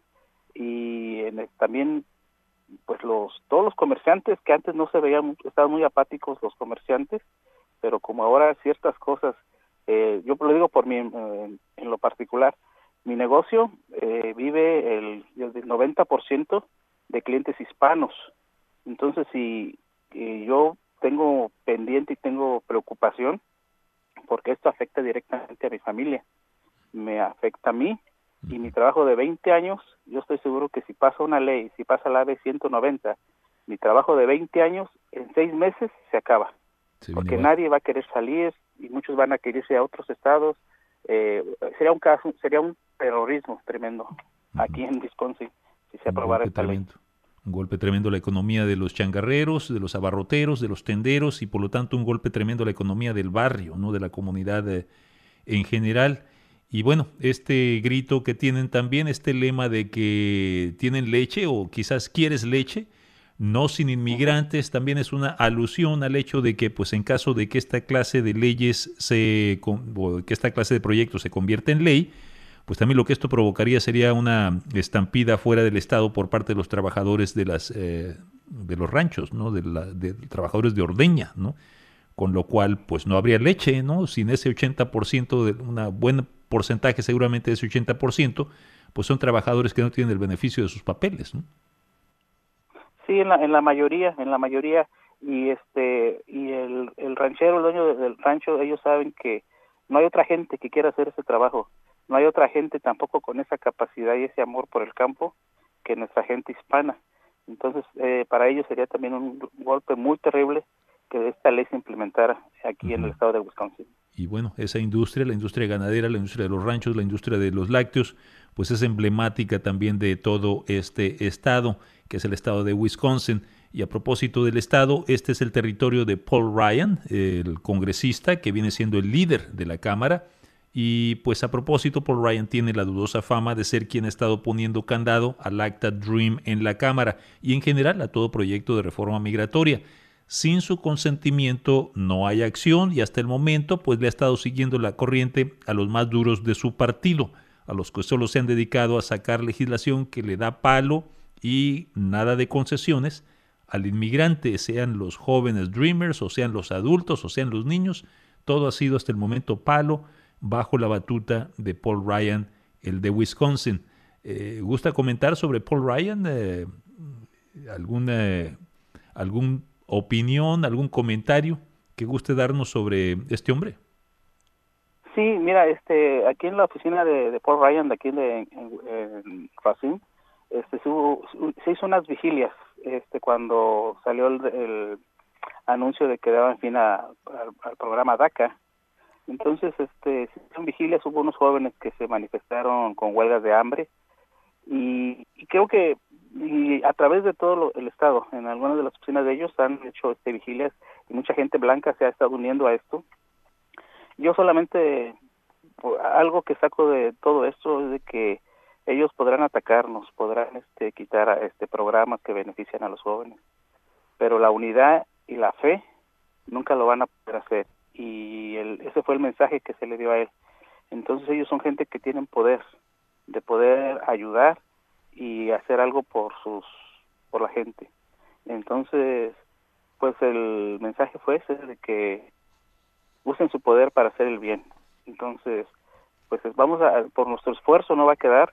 S4: y en el, también pues los todos los comerciantes que antes no se veían, estaban muy apáticos los comerciantes, pero como ahora ciertas cosas, eh, yo lo digo por mí eh, en lo particular, mi negocio eh, vive el, el noventa por ciento de clientes hispanos, entonces si eh, yo tengo pendiente y tengo preocupación porque esto afecta directamente a mi familia, me afecta a mí y mi trabajo de veinte años, yo estoy seguro que si pasa una ley, si pasa la A B ciento noventa, mi trabajo de veinte años en seis meses se acaba, se porque nadie va a querer salir y muchos van a querer irse a otros estados. Eh, sería un caso, sería un terrorismo tremendo uh-huh. aquí en Wisconsin si se aprobara esta ley.
S2: Un golpe tremendo a la economía de los changarreros, de los abarroteros, de los tenderos y por lo tanto un golpe tremendo a la economía del barrio, ¿no?, de la comunidad eh, en general. Y bueno, este grito que tienen también, este lema de que tienen leche o quizás quieres leche, no sin inmigrantes, también es una alusión al hecho de que pues en caso de que esta clase de leyes, se o que esta clase de proyectos se convierta en ley, pues también lo que esto provocaría sería una estampida fuera del Estado por parte de los trabajadores de las eh, de los ranchos, ¿no?, de, la, de trabajadores de ordeña, ¿no?, con lo cual pues no habría leche, ¿no?, sin ese ochenta por ciento, de una buen porcentaje seguramente de ese ochenta por ciento, pues son trabajadores que no tienen el beneficio de sus papeles, ¿no?
S4: Sí, en la, en la mayoría, en la mayoría, y este y el, el ranchero, el dueño del rancho, ellos saben que no hay otra gente que quiera hacer ese trabajo. No hay otra gente tampoco con esa capacidad y ese amor por el campo que nuestra gente hispana. Entonces, eh, para ellos sería también un golpe muy terrible que esta ley se implementara aquí uh-huh. en el estado de Wisconsin.
S2: Y bueno, esa industria, la industria ganadera, la industria de los ranchos, la industria de los lácteos, pues es emblemática también de todo este estado, que es el estado de Wisconsin. Y a propósito del estado, este es el territorio de Paul Ryan, el congresista que viene siendo el líder de la Cámara. Y pues a propósito, Paul Ryan tiene la dudosa fama de ser quien ha estado poniendo candado al ACTA Dream en la Cámara y en general a todo proyecto de reforma migratoria. Sin su consentimiento no hay acción y hasta el momento pues le ha estado siguiendo la corriente a los más duros de su partido, a los que solo se han dedicado a sacar legislación que le da palo y nada de concesiones al inmigrante, sean los jóvenes dreamers o sean los adultos o sean los niños. Todo ha sido hasta el momento palo bajo la batuta de Paul Ryan, el de Wisconsin. Eh, ¿Gusta comentar sobre Paul Ryan? Eh, ¿Alguna algún opinión, algún comentario que guste darnos sobre este hombre?
S4: Sí, mira, este, aquí en la oficina de, de Paul Ryan, de aquí de, en, en Racine, este, se, hubo, se hizo unas vigilias este, cuando salió el, el anuncio de que daban fin a, a, al programa DACA. Entonces, este, en vigilias hubo unos jóvenes que se manifestaron con huelgas de hambre y, y creo que y a través de todo lo, el estado, en algunas de las oficinas de ellos han hecho este vigilias y mucha gente blanca se ha estado uniendo a esto. Yo solamente algo que saco de todo esto es de que ellos podrán atacarnos, podrán este, quitar a este programas que benefician a los jóvenes, pero la unidad y la fe nunca lo van a poder hacer. Y el, ese fue el mensaje que se le dio a él. Entonces ellos son gente que tienen poder de poder ayudar y hacer algo por sus por la gente. Entonces pues el mensaje fue ese de que usen su poder para hacer el bien. Entonces pues vamos a, por nuestro esfuerzo no va a quedar,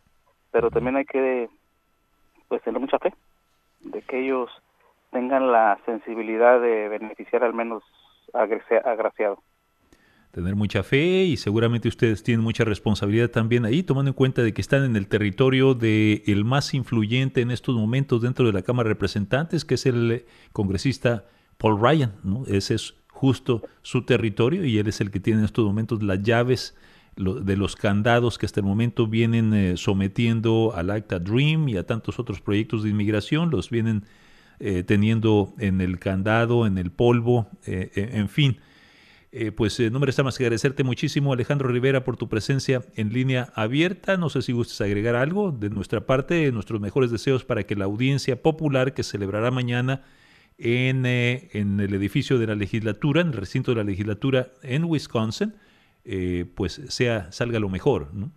S4: pero también hay que pues tener mucha fe de que ellos tengan la sensibilidad de beneficiar al menos agraciado.
S2: Tener mucha fe, y seguramente ustedes tienen mucha responsabilidad también ahí, tomando en cuenta de que están en el territorio de el más influyente en estos momentos dentro de la Cámara de Representantes, que es el congresista Paul Ryan, ¿no? Ese es justo su territorio, y él es el que tiene en estos momentos las llaves lo, de los candados que hasta el momento vienen eh, sometiendo al ACTA Dream y a tantos otros proyectos de inmigración, los vienen eh, teniendo en el candado, en el polvo, eh, eh, en fin. Eh, pues eh, no me resta más que agradecerte muchísimo, Alejandro Rivera, por tu presencia en Línea Abierta. No sé si gustes agregar algo de nuestra parte, nuestros mejores deseos para que la audiencia popular que celebrará mañana en, eh, en el edificio de la legislatura, en el recinto de la legislatura en Wisconsin, eh, pues sea salga lo mejor, ¿no?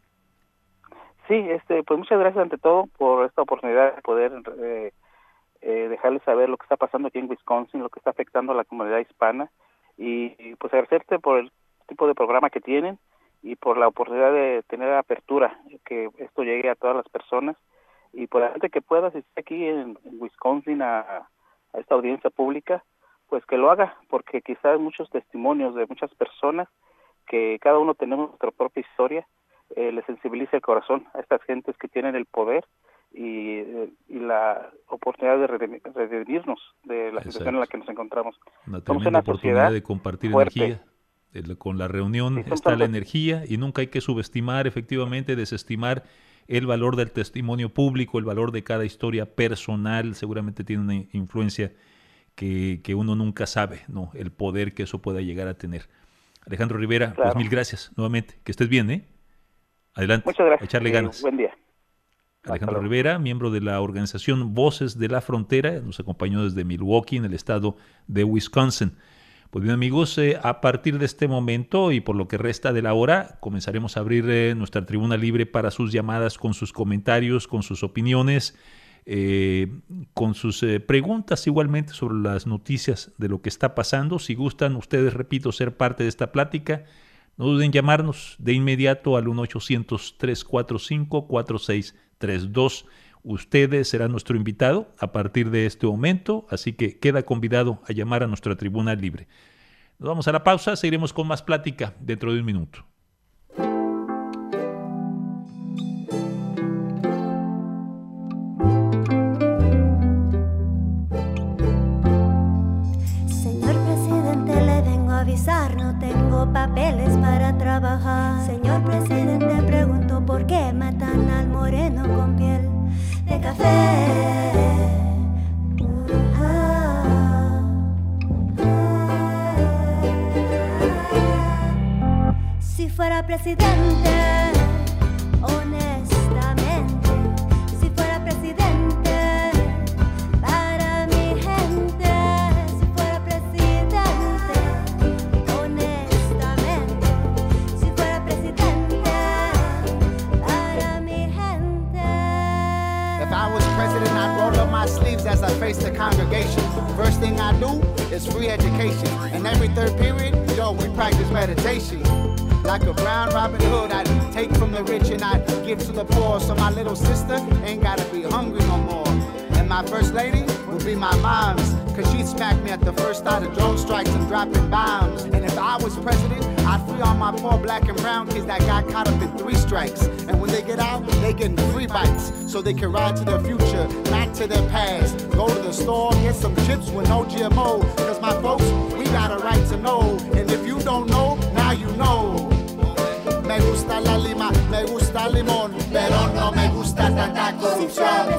S4: Sí, este, pues muchas gracias ante todo por esta oportunidad de poder eh, eh, dejarles saber lo que está pasando aquí en Wisconsin, lo que está afectando a la comunidad hispana. Y pues agradecerte por el tipo de programa que tienen y por la oportunidad de tener apertura, que esto llegue a todas las personas, y por la gente que pueda asistir aquí en, en Wisconsin a, a esta audiencia pública, pues que lo haga, porque quizás muchos testimonios de muchas personas, que cada uno tenemos nuestra propia historia, eh, le sensibilice el corazón a estas gentes que tienen el poder y, y la oportunidad de redimirnos de la Exacto. situación en la que nos encontramos.
S2: Una tremenda una oportunidad de compartir fuerte. energía. El, con la reunión sí, está la energía, y nunca hay que subestimar, efectivamente, desestimar el valor del testimonio público, el valor de cada historia personal. Seguramente tiene una influencia que, que uno nunca sabe, ¿no? El poder que eso pueda llegar a tener. Alejandro Rivera, claro. Pues mil gracias nuevamente. Que estés bien, ¿eh? Adelante.
S4: Muchas gracias.
S2: A echarle ganas.
S4: Eh, buen día.
S2: Alejandro Rivera, miembro de la organización Voces de la Frontera, nos acompañó desde Milwaukee, en el estado de Wisconsin. Pues bien, amigos, eh, a partir de este momento y por lo que resta de la hora, comenzaremos a abrir eh, nuestra tribuna libre para sus llamadas, con sus comentarios, con sus opiniones, eh, con sus eh, preguntas igualmente sobre las noticias de lo que está pasando. Si gustan ustedes, repito, ser parte de esta plática, no duden en llamarnos de inmediato al uno ochocientos, tres cuatro cinco, cuatro seis tres dos. Ustedes serán nuestro invitado a partir de este momento, así que queda convidado a llamar a nuestra tribuna libre. Nos vamos a la pausa, seguiremos con más plática dentro de un minuto.
S5: Señor presidente, le vengo a avisar, no tengo papeles para trabajar. Señor presidente, pregunto por qué matan al moreno con piel de café. Si fuera presidente, honestamente, si fuera presidente para mi gente, si fuera presidente, honestamente, si fuera presidente para mi gente.
S6: If I was president, I'd roll up my sleeves as I face the congregation. First thing I do is free education. And every third period, yo, we practice meditation. Like a brown Robin Hood, I'd take from the rich and I'd give to the poor, so my little sister ain't gotta be hungry no more. And my first lady would be my mom's, cause she'd smack me at the first start of drone strikes and dropping bombs. And if I was president, I'd free all my poor black and brown kids that got caught up in three strikes. And when they get out, they get free bikes, so they can ride to their future, not to their past. Go to the store, get some chips with no G M O, cause my folks, we got a right to know. And if you don't know, now you know. Me gusta la lima, me gusta el limón, pero no me gusta tanta corrupción.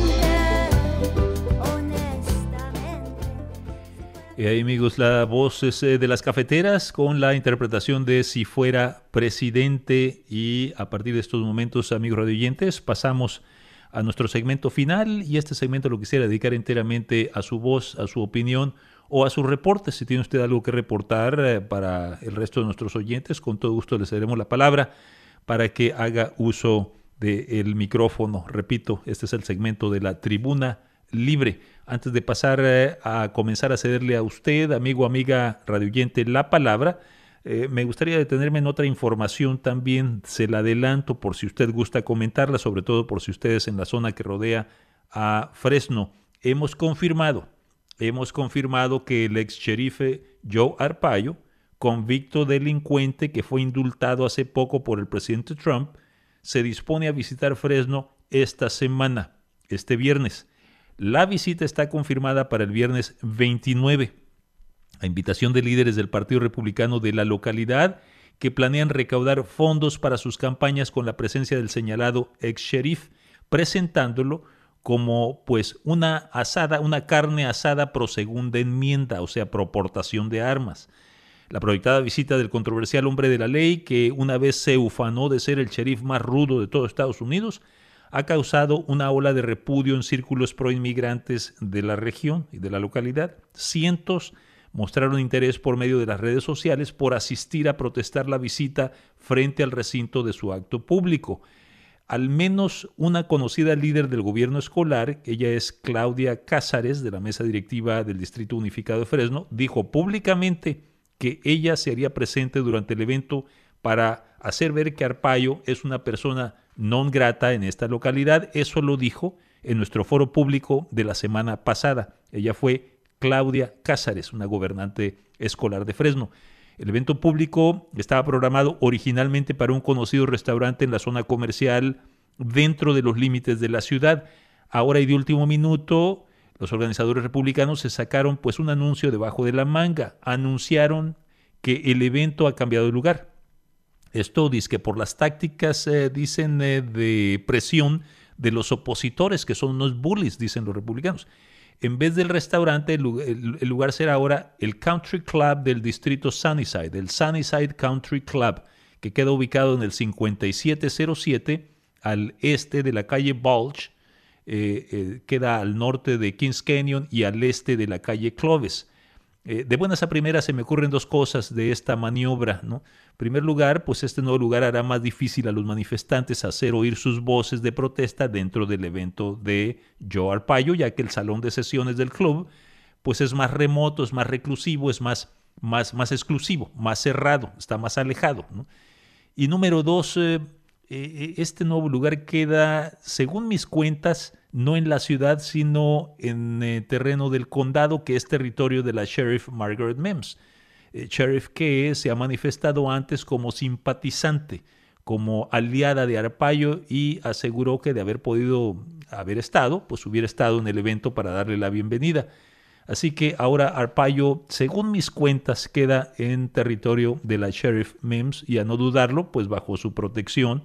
S2: Y ahí, amigos, la voz es eh, de las cafeteras con la interpretación de Si Fuera Presidente. Y a partir de estos momentos, amigos radioyentes, pasamos a nuestro segmento final, y este segmento lo quisiera dedicar enteramente a su voz, a su opinión o a sus reportes. Si tiene usted algo que reportar eh, para el resto de nuestros oyentes, con todo gusto le cederemos la palabra para que haga uso del micrófono. Repito, este es el segmento de la Tribuna Libre. Antes de pasar eh, a comenzar a cederle a usted, amigo, amiga radioyente, la palabra, Eh, me gustaría detenerme en otra información también, se la adelanto por si usted gusta comentarla, sobre todo por si ustedes en la zona que rodea a Fresno. Hemos confirmado, hemos confirmado que el ex sheriff Joe Arpaio, convicto delincuente que fue indultado hace poco por el presidente Trump, se dispone a visitar Fresno esta semana, este viernes. La visita está confirmada para el viernes veintinueve. A invitación de líderes del Partido Republicano de la localidad que planean recaudar fondos para sus campañas con la presencia del señalado ex sheriff, presentándolo como pues una asada, una carne asada pro segunda enmienda, o sea, pro portación de armas. La proyectada visita del controversial hombre de la ley, que una vez se ufanó de ser el sheriff más rudo de todo Estados Unidos, ha causado una ola de repudio en círculos proinmigrantes de la región y de la localidad. Cientos mostraron interés por medio de las redes sociales por asistir a protestar la visita frente al recinto de su acto público. Al menos una conocida líder del gobierno escolar, ella es Claudia Cázares, de la mesa directiva del Distrito Unificado de Fresno, dijo públicamente que ella se haría presente durante el evento para hacer ver que Arpaio es una persona non grata en esta localidad. Eso lo dijo en nuestro foro público de la semana pasada. Ella fue Claudia Cázares, una gobernante escolar de Fresno. El evento público estaba programado originalmente para un conocido restaurante en la zona comercial dentro de los límites de la ciudad. Ahora y de último minuto, los organizadores republicanos se sacaron pues un anuncio debajo de la manga. Anunciaron que el evento ha cambiado de lugar. Esto dice que por las tácticas, eh, dicen, eh, de presión de los opositores, que son unos bullies, dicen los republicanos. En vez del restaurante, el, el, el lugar será ahora el Country Club del distrito Sunnyside, el Sunnyside Country Club, que queda ubicado en el cincuenta y siete cero siete al este de la calle Bulge, eh, eh, queda al norte de Kings Canyon y al este de la calle Clovis. Eh, de buenas a primeras se me ocurren dos cosas de esta maniobra, ¿no? En primer lugar, pues este nuevo lugar hará más difícil a los manifestantes hacer oír sus voces de protesta dentro del evento de Joe Arpaio, ya que el salón de sesiones del club pues es más remoto, es más reclusivo, es más, más, más exclusivo, más cerrado, está más alejado, ¿no? Y número dos, eh, eh, este nuevo lugar queda, según mis cuentas, no en la ciudad, sino en eh, terreno del condado, que es territorio de la sheriff Margaret Mims. Eh, sheriff que se ha manifestado antes como simpatizante, como aliada de Arpaio, y aseguró que de haber podido haber estado, pues hubiera estado en el evento para darle la bienvenida. Así que ahora Arpaio, según mis cuentas, queda en territorio de la sheriff Mims, y a no dudarlo, pues bajo su protección.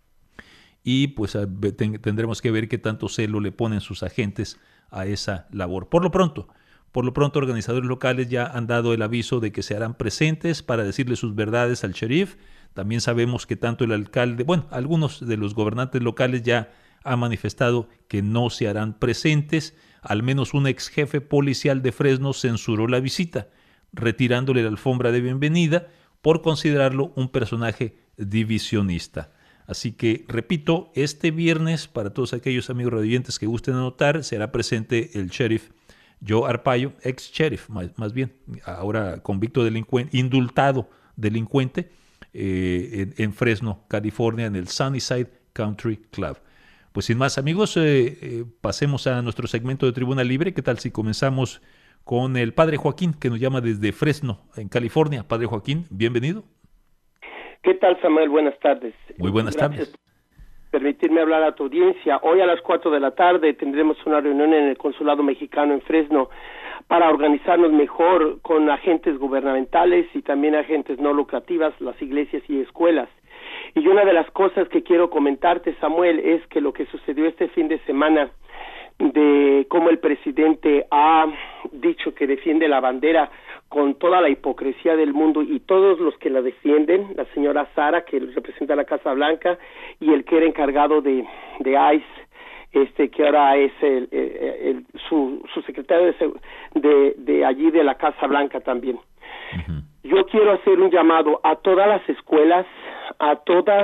S2: Y pues tendremos que ver qué tanto celo le ponen sus agentes a esa labor. Por lo pronto, por lo pronto, organizadores locales ya han dado el aviso de que se harán presentes para decirle sus verdades al sheriff. También sabemos que tanto el alcalde, bueno, algunos de los gobernantes locales ya han manifestado que no se harán presentes. Al menos un ex jefe policial de Fresno censuró la visita, retirándole la alfombra de bienvenida por considerarlo un personaje divisionista. Así que, repito, este viernes, para todos aquellos amigos radioyentes que gusten anotar, será presente el sheriff Joe Arpaio, ex sheriff, más, más bien, ahora convicto delincuente, indultado delincuente, eh, en, en Fresno, California, en el Sunnyside Country Club. Pues sin más, amigos, eh, eh, pasemos a nuestro segmento de Tribuna Libre. ¿Qué tal si comenzamos con el Padre Joaquín, que nos llama desde Fresno, en California? Padre Joaquín, bienvenido.
S7: ¿Qué tal, Samuel? Buenas tardes.
S2: Muy buenas
S7: Gracias
S2: tardes.
S7: por permitirme hablar a tu audiencia. Hoy a las cuatro de la tarde tendremos una reunión en el Consulado Mexicano en Fresno para organizarnos mejor con agentes gubernamentales y también agentes no lucrativas, las iglesias y escuelas. Y una de las cosas que quiero comentarte, Samuel, es que lo que sucedió este fin de semana, de cómo el presidente ha dicho que defiende la bandera con toda la hipocresía del mundo, y todos los que la defienden, la señora Sara, que representa la Casa Blanca, y el que era encargado de, de ICE, este que ahora es el, el, el, su, su secretario de, de, de allí de la Casa Blanca también. Uh-huh. Yo quiero hacer un llamado a todas las escuelas, a toda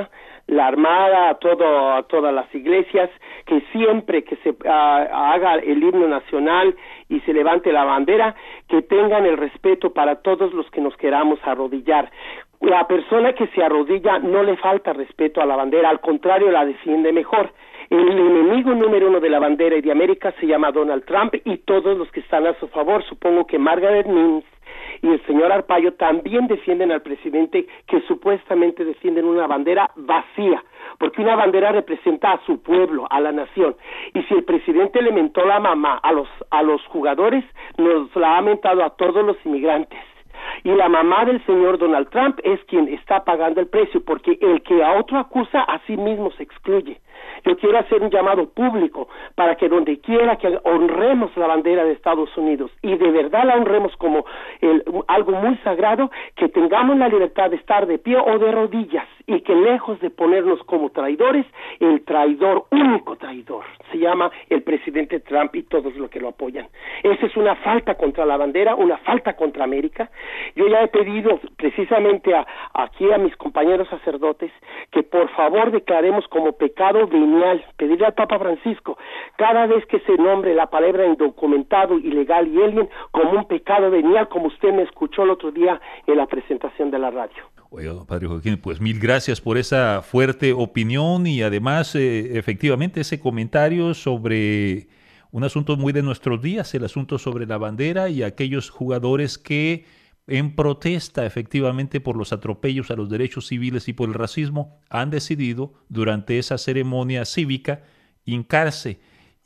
S7: la Armada, a, todo, a todas las iglesias, que siempre que se uh, haga el himno nacional y se levante la bandera, que tengan el respeto para todos los que nos queramos arrodillar. La persona que se arrodilla no le falta respeto a la bandera, al contrario, la defiende mejor. El enemigo número uno de la bandera y de América se llama Donald Trump y todos los que están a su favor, supongo que Margaret Means y el señor Arpaio también defienden al presidente, que supuestamente defienden una bandera vacía, porque una bandera representa a su pueblo, a la nación, y si el presidente le mentó la mamá a los, a los jugadores, nos la ha mentado a todos los inmigrantes. Y la mamá del señor Donald Trump es quien está pagando el precio, porque el que a otro acusa a sí mismo se excluye. Yo quiero hacer un llamado público para que donde quiera que honremos la bandera de Estados Unidos y de verdad la honremos como el, algo muy sagrado, que tengamos la libertad de estar de pie o de rodillas y que lejos de ponernos como traidores, el traidor, único traidor, se llama el presidente Trump y todos los que lo apoyan. Esa es una falta contra la bandera, una falta contra América. Yo ya he pedido precisamente a, aquí a mis compañeros sacerdotes que por favor declaremos como pecado venial, pedirle al Papa Francisco, cada vez que se nombre la palabra indocumentado, ilegal y alien como un pecado venial, como usted me escuchó el otro día en la presentación de la radio.
S2: Oiga, Padre Joaquín, pues mil gracias por esa fuerte opinión y además eh, efectivamente ese comentario sobre un asunto muy de nuestros días, el asunto sobre la bandera y aquellos jugadores que en protesta efectivamente por los atropellos a los derechos civiles y por el racismo han decidido durante esa ceremonia cívica hincarse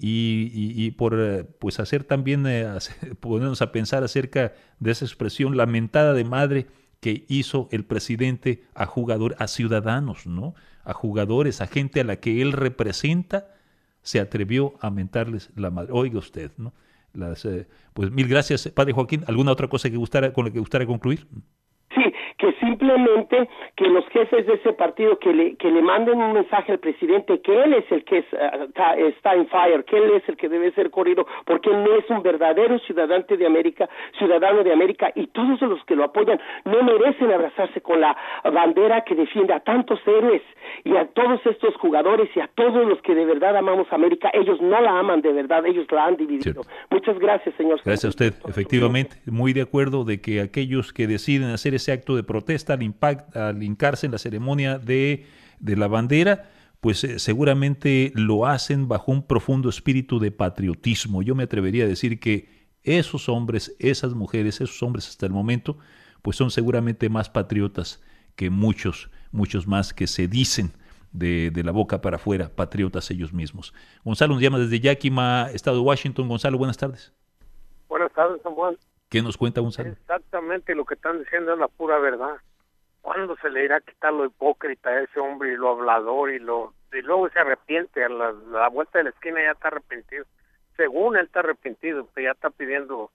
S2: y, y, y por pues hacer también eh, ponernos a pensar acerca de esa expresión lamentada de madre que hizo el presidente a jugadores, a ciudadanos, ¿no? A jugadores, a gente a la que él representa, se atrevió a mentarles la madre. Oiga usted, ¿no? Las, eh, pues mil gracias, Padre Joaquín. ¿Alguna otra cosa que gustara, con la que gustara concluir?
S7: Sí, que simplemente que los jefes de ese partido que le que le manden un mensaje al presidente que él es el que es, uh, está, está en fire, que él es el que debe ser corrido, porque él no es un verdadero ciudadano de América, ciudadano de América, y todos los que lo apoyan no merecen abrazarse con la bandera que defiende a tantos héroes y a todos estos jugadores y a todos los que de verdad amamos a América. Ellos no la aman de verdad, ellos la han dividido. Cierto. Muchas gracias, señor.
S2: Gracias a usted. Efectivamente, muy de acuerdo de que aquellos que deciden hacer ese acto de protesta al, impact, al hincarse en la ceremonia de, de la bandera, pues eh, seguramente lo hacen bajo un profundo espíritu de patriotismo. Yo me atrevería a decir que esos hombres, esas mujeres, esos hombres hasta el momento, pues son seguramente más patriotas que muchos, muchos más que se dicen de, de la boca para afuera, patriotas ellos mismos. Gonzalo nos llama desde Yakima, estado de Washington. Gonzalo, buenas tardes.
S8: Buenas tardes, Samuel.
S2: ¿Qué nos cuenta Gonzalo?
S8: Exactamente lo que están diciendo es la pura verdad. ¿Cuándo se le irá a quitar lo hipócrita a ese hombre y lo hablador y lo y luego se arrepiente? A la, a la vuelta de la esquina ya está arrepentido. Según él está arrepentido, pues ya está pidiendo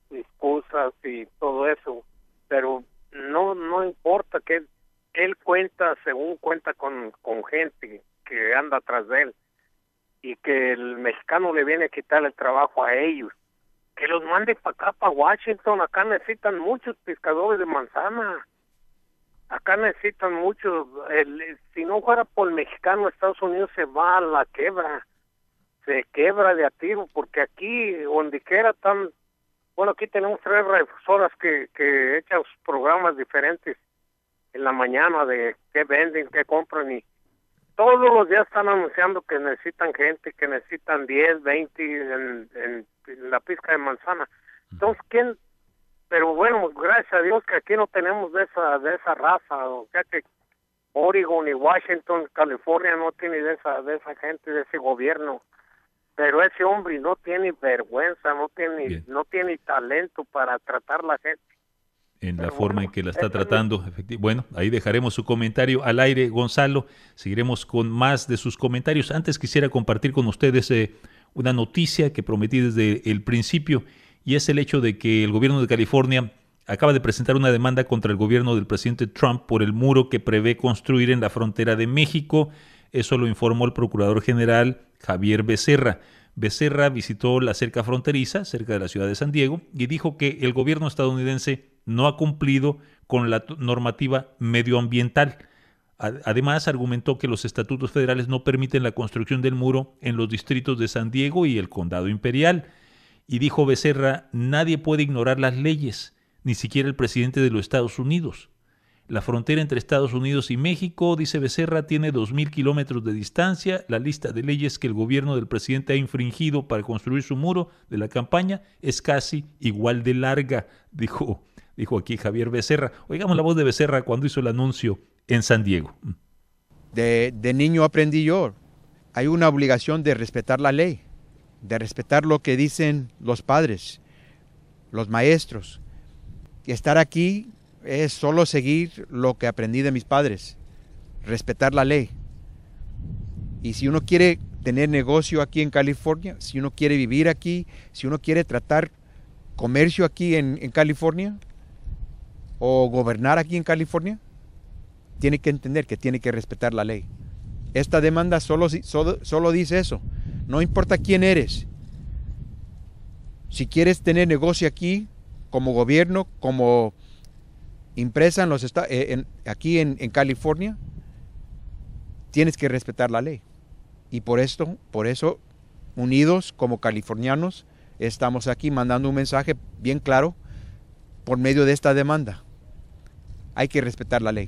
S8: excusas y todo eso. Pero no no importa que él cuenta, según cuenta con, con gente que anda atrás de él y que el mexicano le viene a quitar el trabajo a ellos. Que los mande para acá, para Washington. Acá necesitan muchos pescadores de manzana. Acá necesitan muchos. El, si no fuera por el mexicano, Estados Unidos se va a la quebra. Se quebra de a tiro, porque aquí, donde quiera, tan... Bueno, aquí tenemos tres refusoras que, que echan sus programas diferentes en la mañana de qué venden, qué compran, y todos los días están anunciando que necesitan gente, que necesitan diez, veinte en, en, en la pizca de manzana. Entonces, ¿quién? Pero bueno, gracias a Dios que aquí no tenemos de esa de esa raza, o sea que Oregon y Washington, California no tiene de esa de esa gente, de ese gobierno. Pero ese hombre no tiene vergüenza, no tiene Bien. no tiene talento para tratar la gente.
S2: En la forma en que la está tratando. Bueno, ahí dejaremos su comentario al aire, Gonzalo. Seguiremos con más de sus comentarios. Antes quisiera compartir con ustedes eh, una noticia que prometí desde el principio, y es el hecho de que el gobierno de California acaba de presentar una demanda contra el gobierno del presidente Trump por el muro que prevé construir en la frontera de México. Eso lo informó el procurador general Javier Becerra. Becerra visitó la cerca fronteriza, cerca de la ciudad de San Diego, y dijo que el gobierno estadounidense no ha cumplido con la normativa medioambiental Además, argumentó que los estatutos federales no permiten la construcción del muro en los distritos de San Diego y el Condado Imperial. Y dijo Becerra, nadie puede ignorar las leyes, ni siquiera el presidente de los Estados Unidos. La frontera entre Estados Unidos y México, dice Becerra, tiene dos mil kilómetros de distancia. La lista de leyes que el gobierno del presidente ha infringido para construir su muro de la campaña es casi igual de larga, dijo, dijo aquí Javier Becerra. Oigamos la voz de Becerra cuando hizo el anuncio en San Diego.
S9: De, de niño aprendí yo, hay una obligación de respetar la ley, de respetar lo que dicen los padres, los maestros. Estar aquí es solo seguir lo que aprendí de mis padres, respetar la ley. Y si uno quiere tener negocio aquí en California, si uno quiere vivir aquí, si uno quiere tratar comercio aquí en, en California o gobernar aquí en California, tiene que entender que tiene que respetar la ley. Esta demanda solo, solo, solo dice eso. No importa quién eres. Si quieres tener negocio aquí, como gobierno, como empresa en los esta- en, aquí en, en California, tienes que respetar la ley. Y por esto, por eso, unidos como californianos, estamos aquí mandando un mensaje bien claro por medio de esta demanda. Hay que respetar la ley.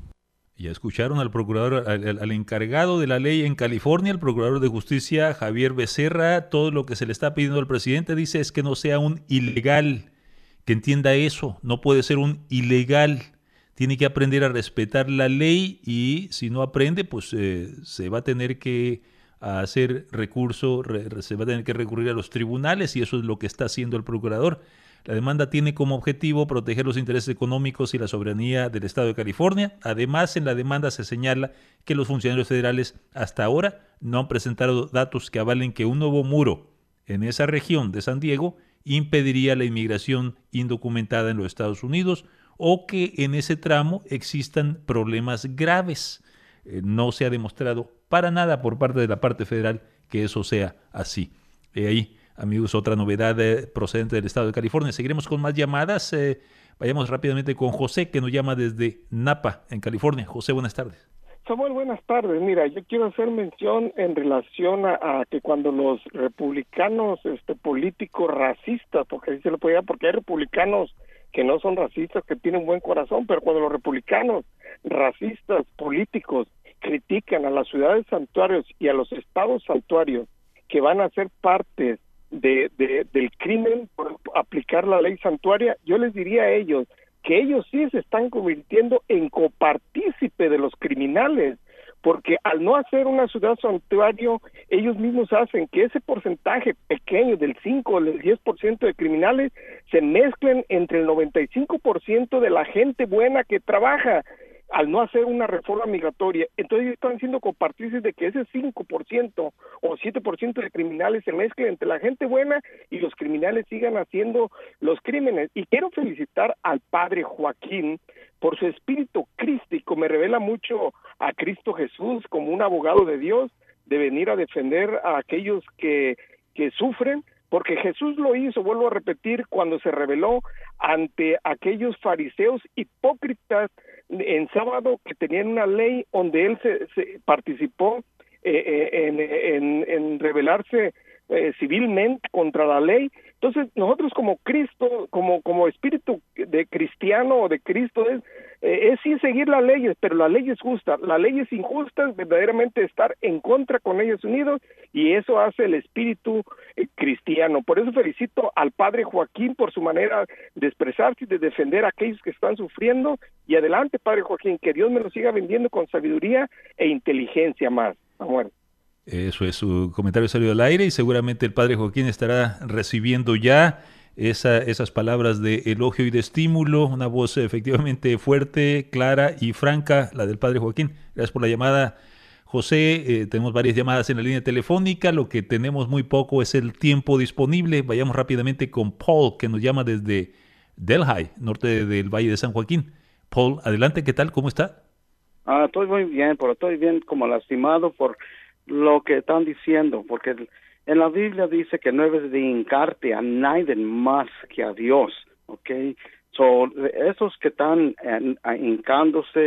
S2: Ya escucharon al procurador, al, al encargado de la ley en California, el procurador de justicia Javier Becerra. Todo lo que se le está pidiendo al presidente, dice, es que no sea un ilegal, que entienda eso, no puede ser un ilegal, tiene que aprender a respetar la ley y si no aprende, pues eh, se va a tener que hacer recurso, re, se va a tener que recurrir a los tribunales y eso es lo que está haciendo el procurador. La demanda tiene como objetivo proteger los intereses económicos y la soberanía del Estado de California. Además, en la demanda se señala que los funcionarios federales hasta ahora no han presentado datos que avalen que un nuevo muro en esa región de San Diego impediría la inmigración indocumentada en los Estados Unidos o que en ese tramo existan problemas graves. Eh, no se ha demostrado para nada por parte de la parte federal que eso sea así. Y ahí, amigos, otra novedad eh, procedente del Estado de California. Seguiremos con más llamadas. Eh, vayamos rápidamente con José, que nos llama desde Napa, en California. José, buenas tardes.
S10: Samuel, buenas tardes. Mira, yo quiero hacer mención en relación a, a que cuando los republicanos este, políticos racistas, porque así se lo puede llamar, porque hay republicanos que no son racistas, que tienen buen corazón, pero cuando los republicanos racistas políticos critican a las ciudades santuarios y a los estados santuarios que van a ser parte de, de, del crimen por aplicar la ley santuaria, yo les diría a ellos que ellos sí se están convirtiendo en copartícipe de los criminales, porque al no hacer una ciudad santuario, ellos mismos hacen que ese porcentaje pequeño del cinco o del diez por ciento de criminales se mezclen entre el noventa y cinco por ciento de la gente buena que trabaja, al no hacer una reforma migratoria. Entonces ellos están siendo copartícipes de que ese cinco por ciento o siete por ciento de criminales se mezclen entre la gente buena y los criminales sigan haciendo los crímenes. Y quiero felicitar al padre Joaquín por su espíritu crístico. Me revela mucho a Cristo Jesús como un abogado de Dios, de venir a defender a aquellos que, que sufren, porque Jesús lo hizo, vuelvo a repetir, cuando se rebeló ante aquellos fariseos hipócritas en sábado que tenían una ley donde él se, se participó eh, en, en, en rebelarse eh, civilmente contra la ley. Entonces nosotros como Cristo, como como espíritu de cristiano o de Cristo es, eh, es sí seguir las leyes, pero la ley es justa. La ley es injusta, verdaderamente estar en contra con ellos unidos, y eso hace el espíritu eh, cristiano. Por eso felicito al padre Joaquín por su manera de expresarse y de defender a aquellos que están sufriendo. Y adelante, padre Joaquín, que Dios me lo siga vendiendo con sabiduría e inteligencia más. Amor.
S2: Eso es, su comentario salió al aire y seguramente el padre Joaquín estará recibiendo ya esa, esas palabras de elogio y de estímulo, una voz efectivamente fuerte, clara y franca, la del padre Joaquín. Gracias por la llamada, José. Eh, tenemos varias llamadas en la línea telefónica, lo que tenemos muy poco es el tiempo disponible. Vayamos rápidamente con Paul, que nos llama desde Delhi, norte del Valle de San Joaquín. Paul, adelante, ¿qué tal? ¿Cómo está?
S11: Ah, estoy muy bien, pero estoy bien como lastimado por lo que están diciendo, porque en la Biblia dice que no debes de hincarte a nadie más que a Dios, ¿ok? So, esos que están en, hincándose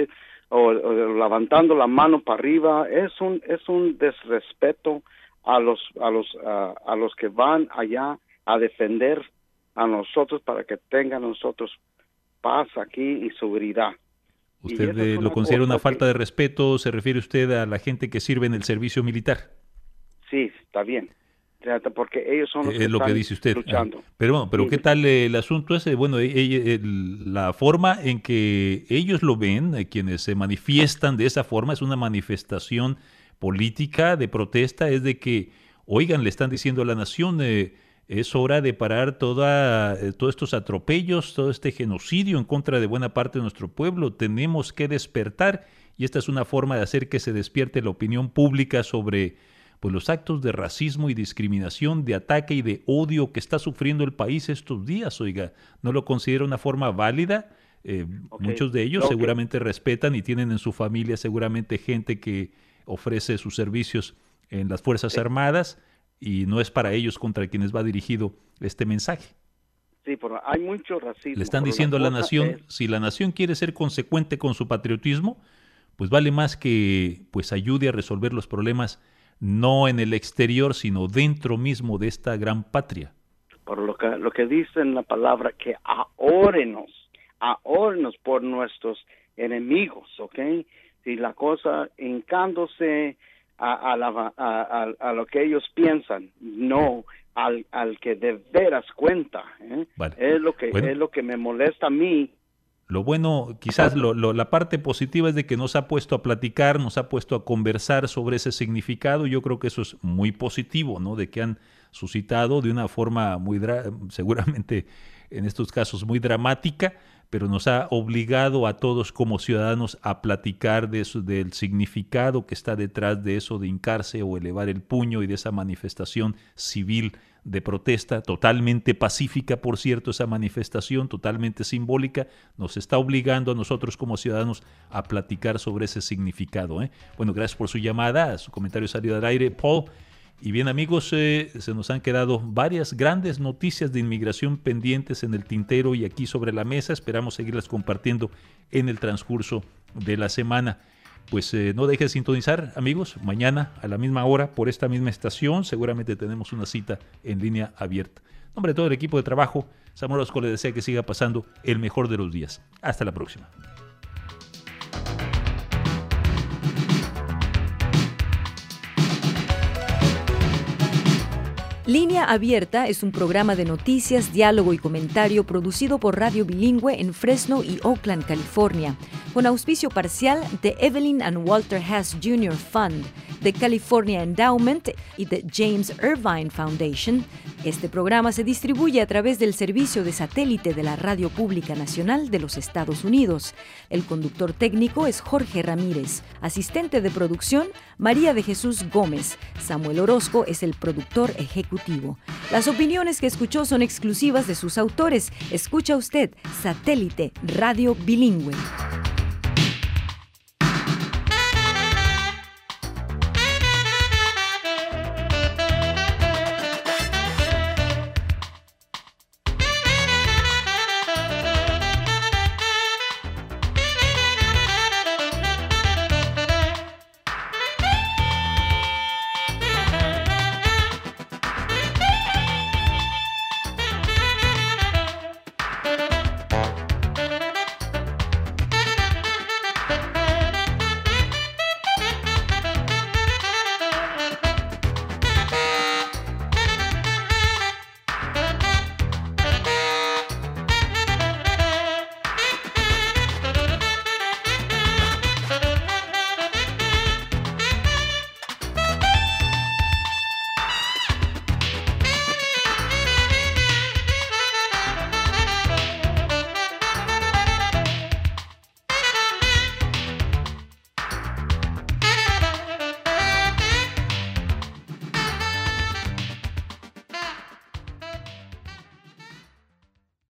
S11: o, o levantando la mano para arriba, es un es un desrespeto a los a los a, a los que van allá a defender a nosotros para que tengan nosotros paz aquí y seguridad.
S2: ¿Usted eh, lo considera una falta de respeto? ¿Se refiere usted a la gente que sirve en el servicio militar?
S11: Sí, está bien. Porque ellos son los
S2: es
S11: que
S2: lo
S11: están
S2: que dice usted.
S11: luchando.
S2: Pero bueno, pero
S11: sí.
S2: ¿qué tal eh, el asunto ese? Bueno, eh, eh, la forma en que ellos lo ven, eh, quienes se manifiestan de esa forma, es una manifestación política de protesta, es de que, oigan, le están diciendo a la nación, eh, es hora de parar toda, eh, todos estos atropellos, todo este genocidio en contra de buena parte de nuestro pueblo, tenemos que despertar, y esta es una forma de hacer que se despierte la opinión pública sobre pues los actos de racismo y discriminación, de ataque y de odio que está sufriendo el país estos días. Oiga, ¿no lo considera una forma válida? Eh, okay. Muchos de ellos okay. seguramente respetan y tienen en su familia seguramente gente que ofrece sus servicios en las Fuerzas sí. Armadas, y no es para ellos contra quienes va dirigido este mensaje.
S11: Sí, pero hay mucho racismo.
S2: Le están diciendo a la nación, es... si la nación quiere ser consecuente con su patriotismo, pues vale más que pues ayude a resolver los problemas no en el exterior, sino dentro mismo de esta gran patria.
S11: Por lo que, lo que dice en la palabra, que ahórenos, ahórenos por nuestros enemigos, ¿ok? Si la cosa hincándose a, a, la, a, a, a lo que ellos piensan, no al, al que de veras cuenta, ¿eh? Vale. Es lo que, bueno. es lo que me molesta a mí.
S2: Lo bueno, quizás lo, lo, la parte positiva es de que nos ha puesto a platicar, nos ha puesto a conversar sobre ese significado. Yo creo que eso es muy positivo, ¿no? De que han suscitado de una forma muy, seguramente en estos casos muy dramática, pero nos ha obligado a todos como ciudadanos a platicar de eso, del significado que está detrás de eso de hincarse o elevar el puño y de esa manifestación civil de protesta, totalmente pacífica, por cierto, esa manifestación, totalmente simbólica, nos está obligando a nosotros como ciudadanos a platicar sobre ese significado, ¿eh? Bueno, gracias por su llamada, su comentario salido al aire, Paul. Y bien, amigos, eh, se nos han quedado varias grandes noticias de inmigración pendientes en el tintero y aquí sobre la mesa. Esperamos seguirlas compartiendo en el transcurso de la semana. Pues eh, no deje de sintonizar, amigos, mañana a la misma hora por esta misma estación. Seguramente tenemos una cita en línea abierta. En nombre de todo el equipo de trabajo, Samuel Orozco le desea que siga pasando el mejor de los días. Hasta la próxima.
S1: Línea Abierta es un programa de noticias, diálogo y comentario producido por Radio Bilingüe en Fresno y Oakland, California, con auspicio parcial de Evelyn and Walter Haas junior Fund, de California Endowment y de James Irvine Foundation. Este programa se distribuye a través del servicio de satélite de la Radio Pública Nacional de los Estados Unidos. El conductor técnico es Jorge Ramírez, asistente de producción María de Jesús Gómez. Samuel Orozco es el productor ejecutivo. Las opiniones que escuchó son exclusivas de sus autores. Escucha usted Satélite Radio Bilingüe.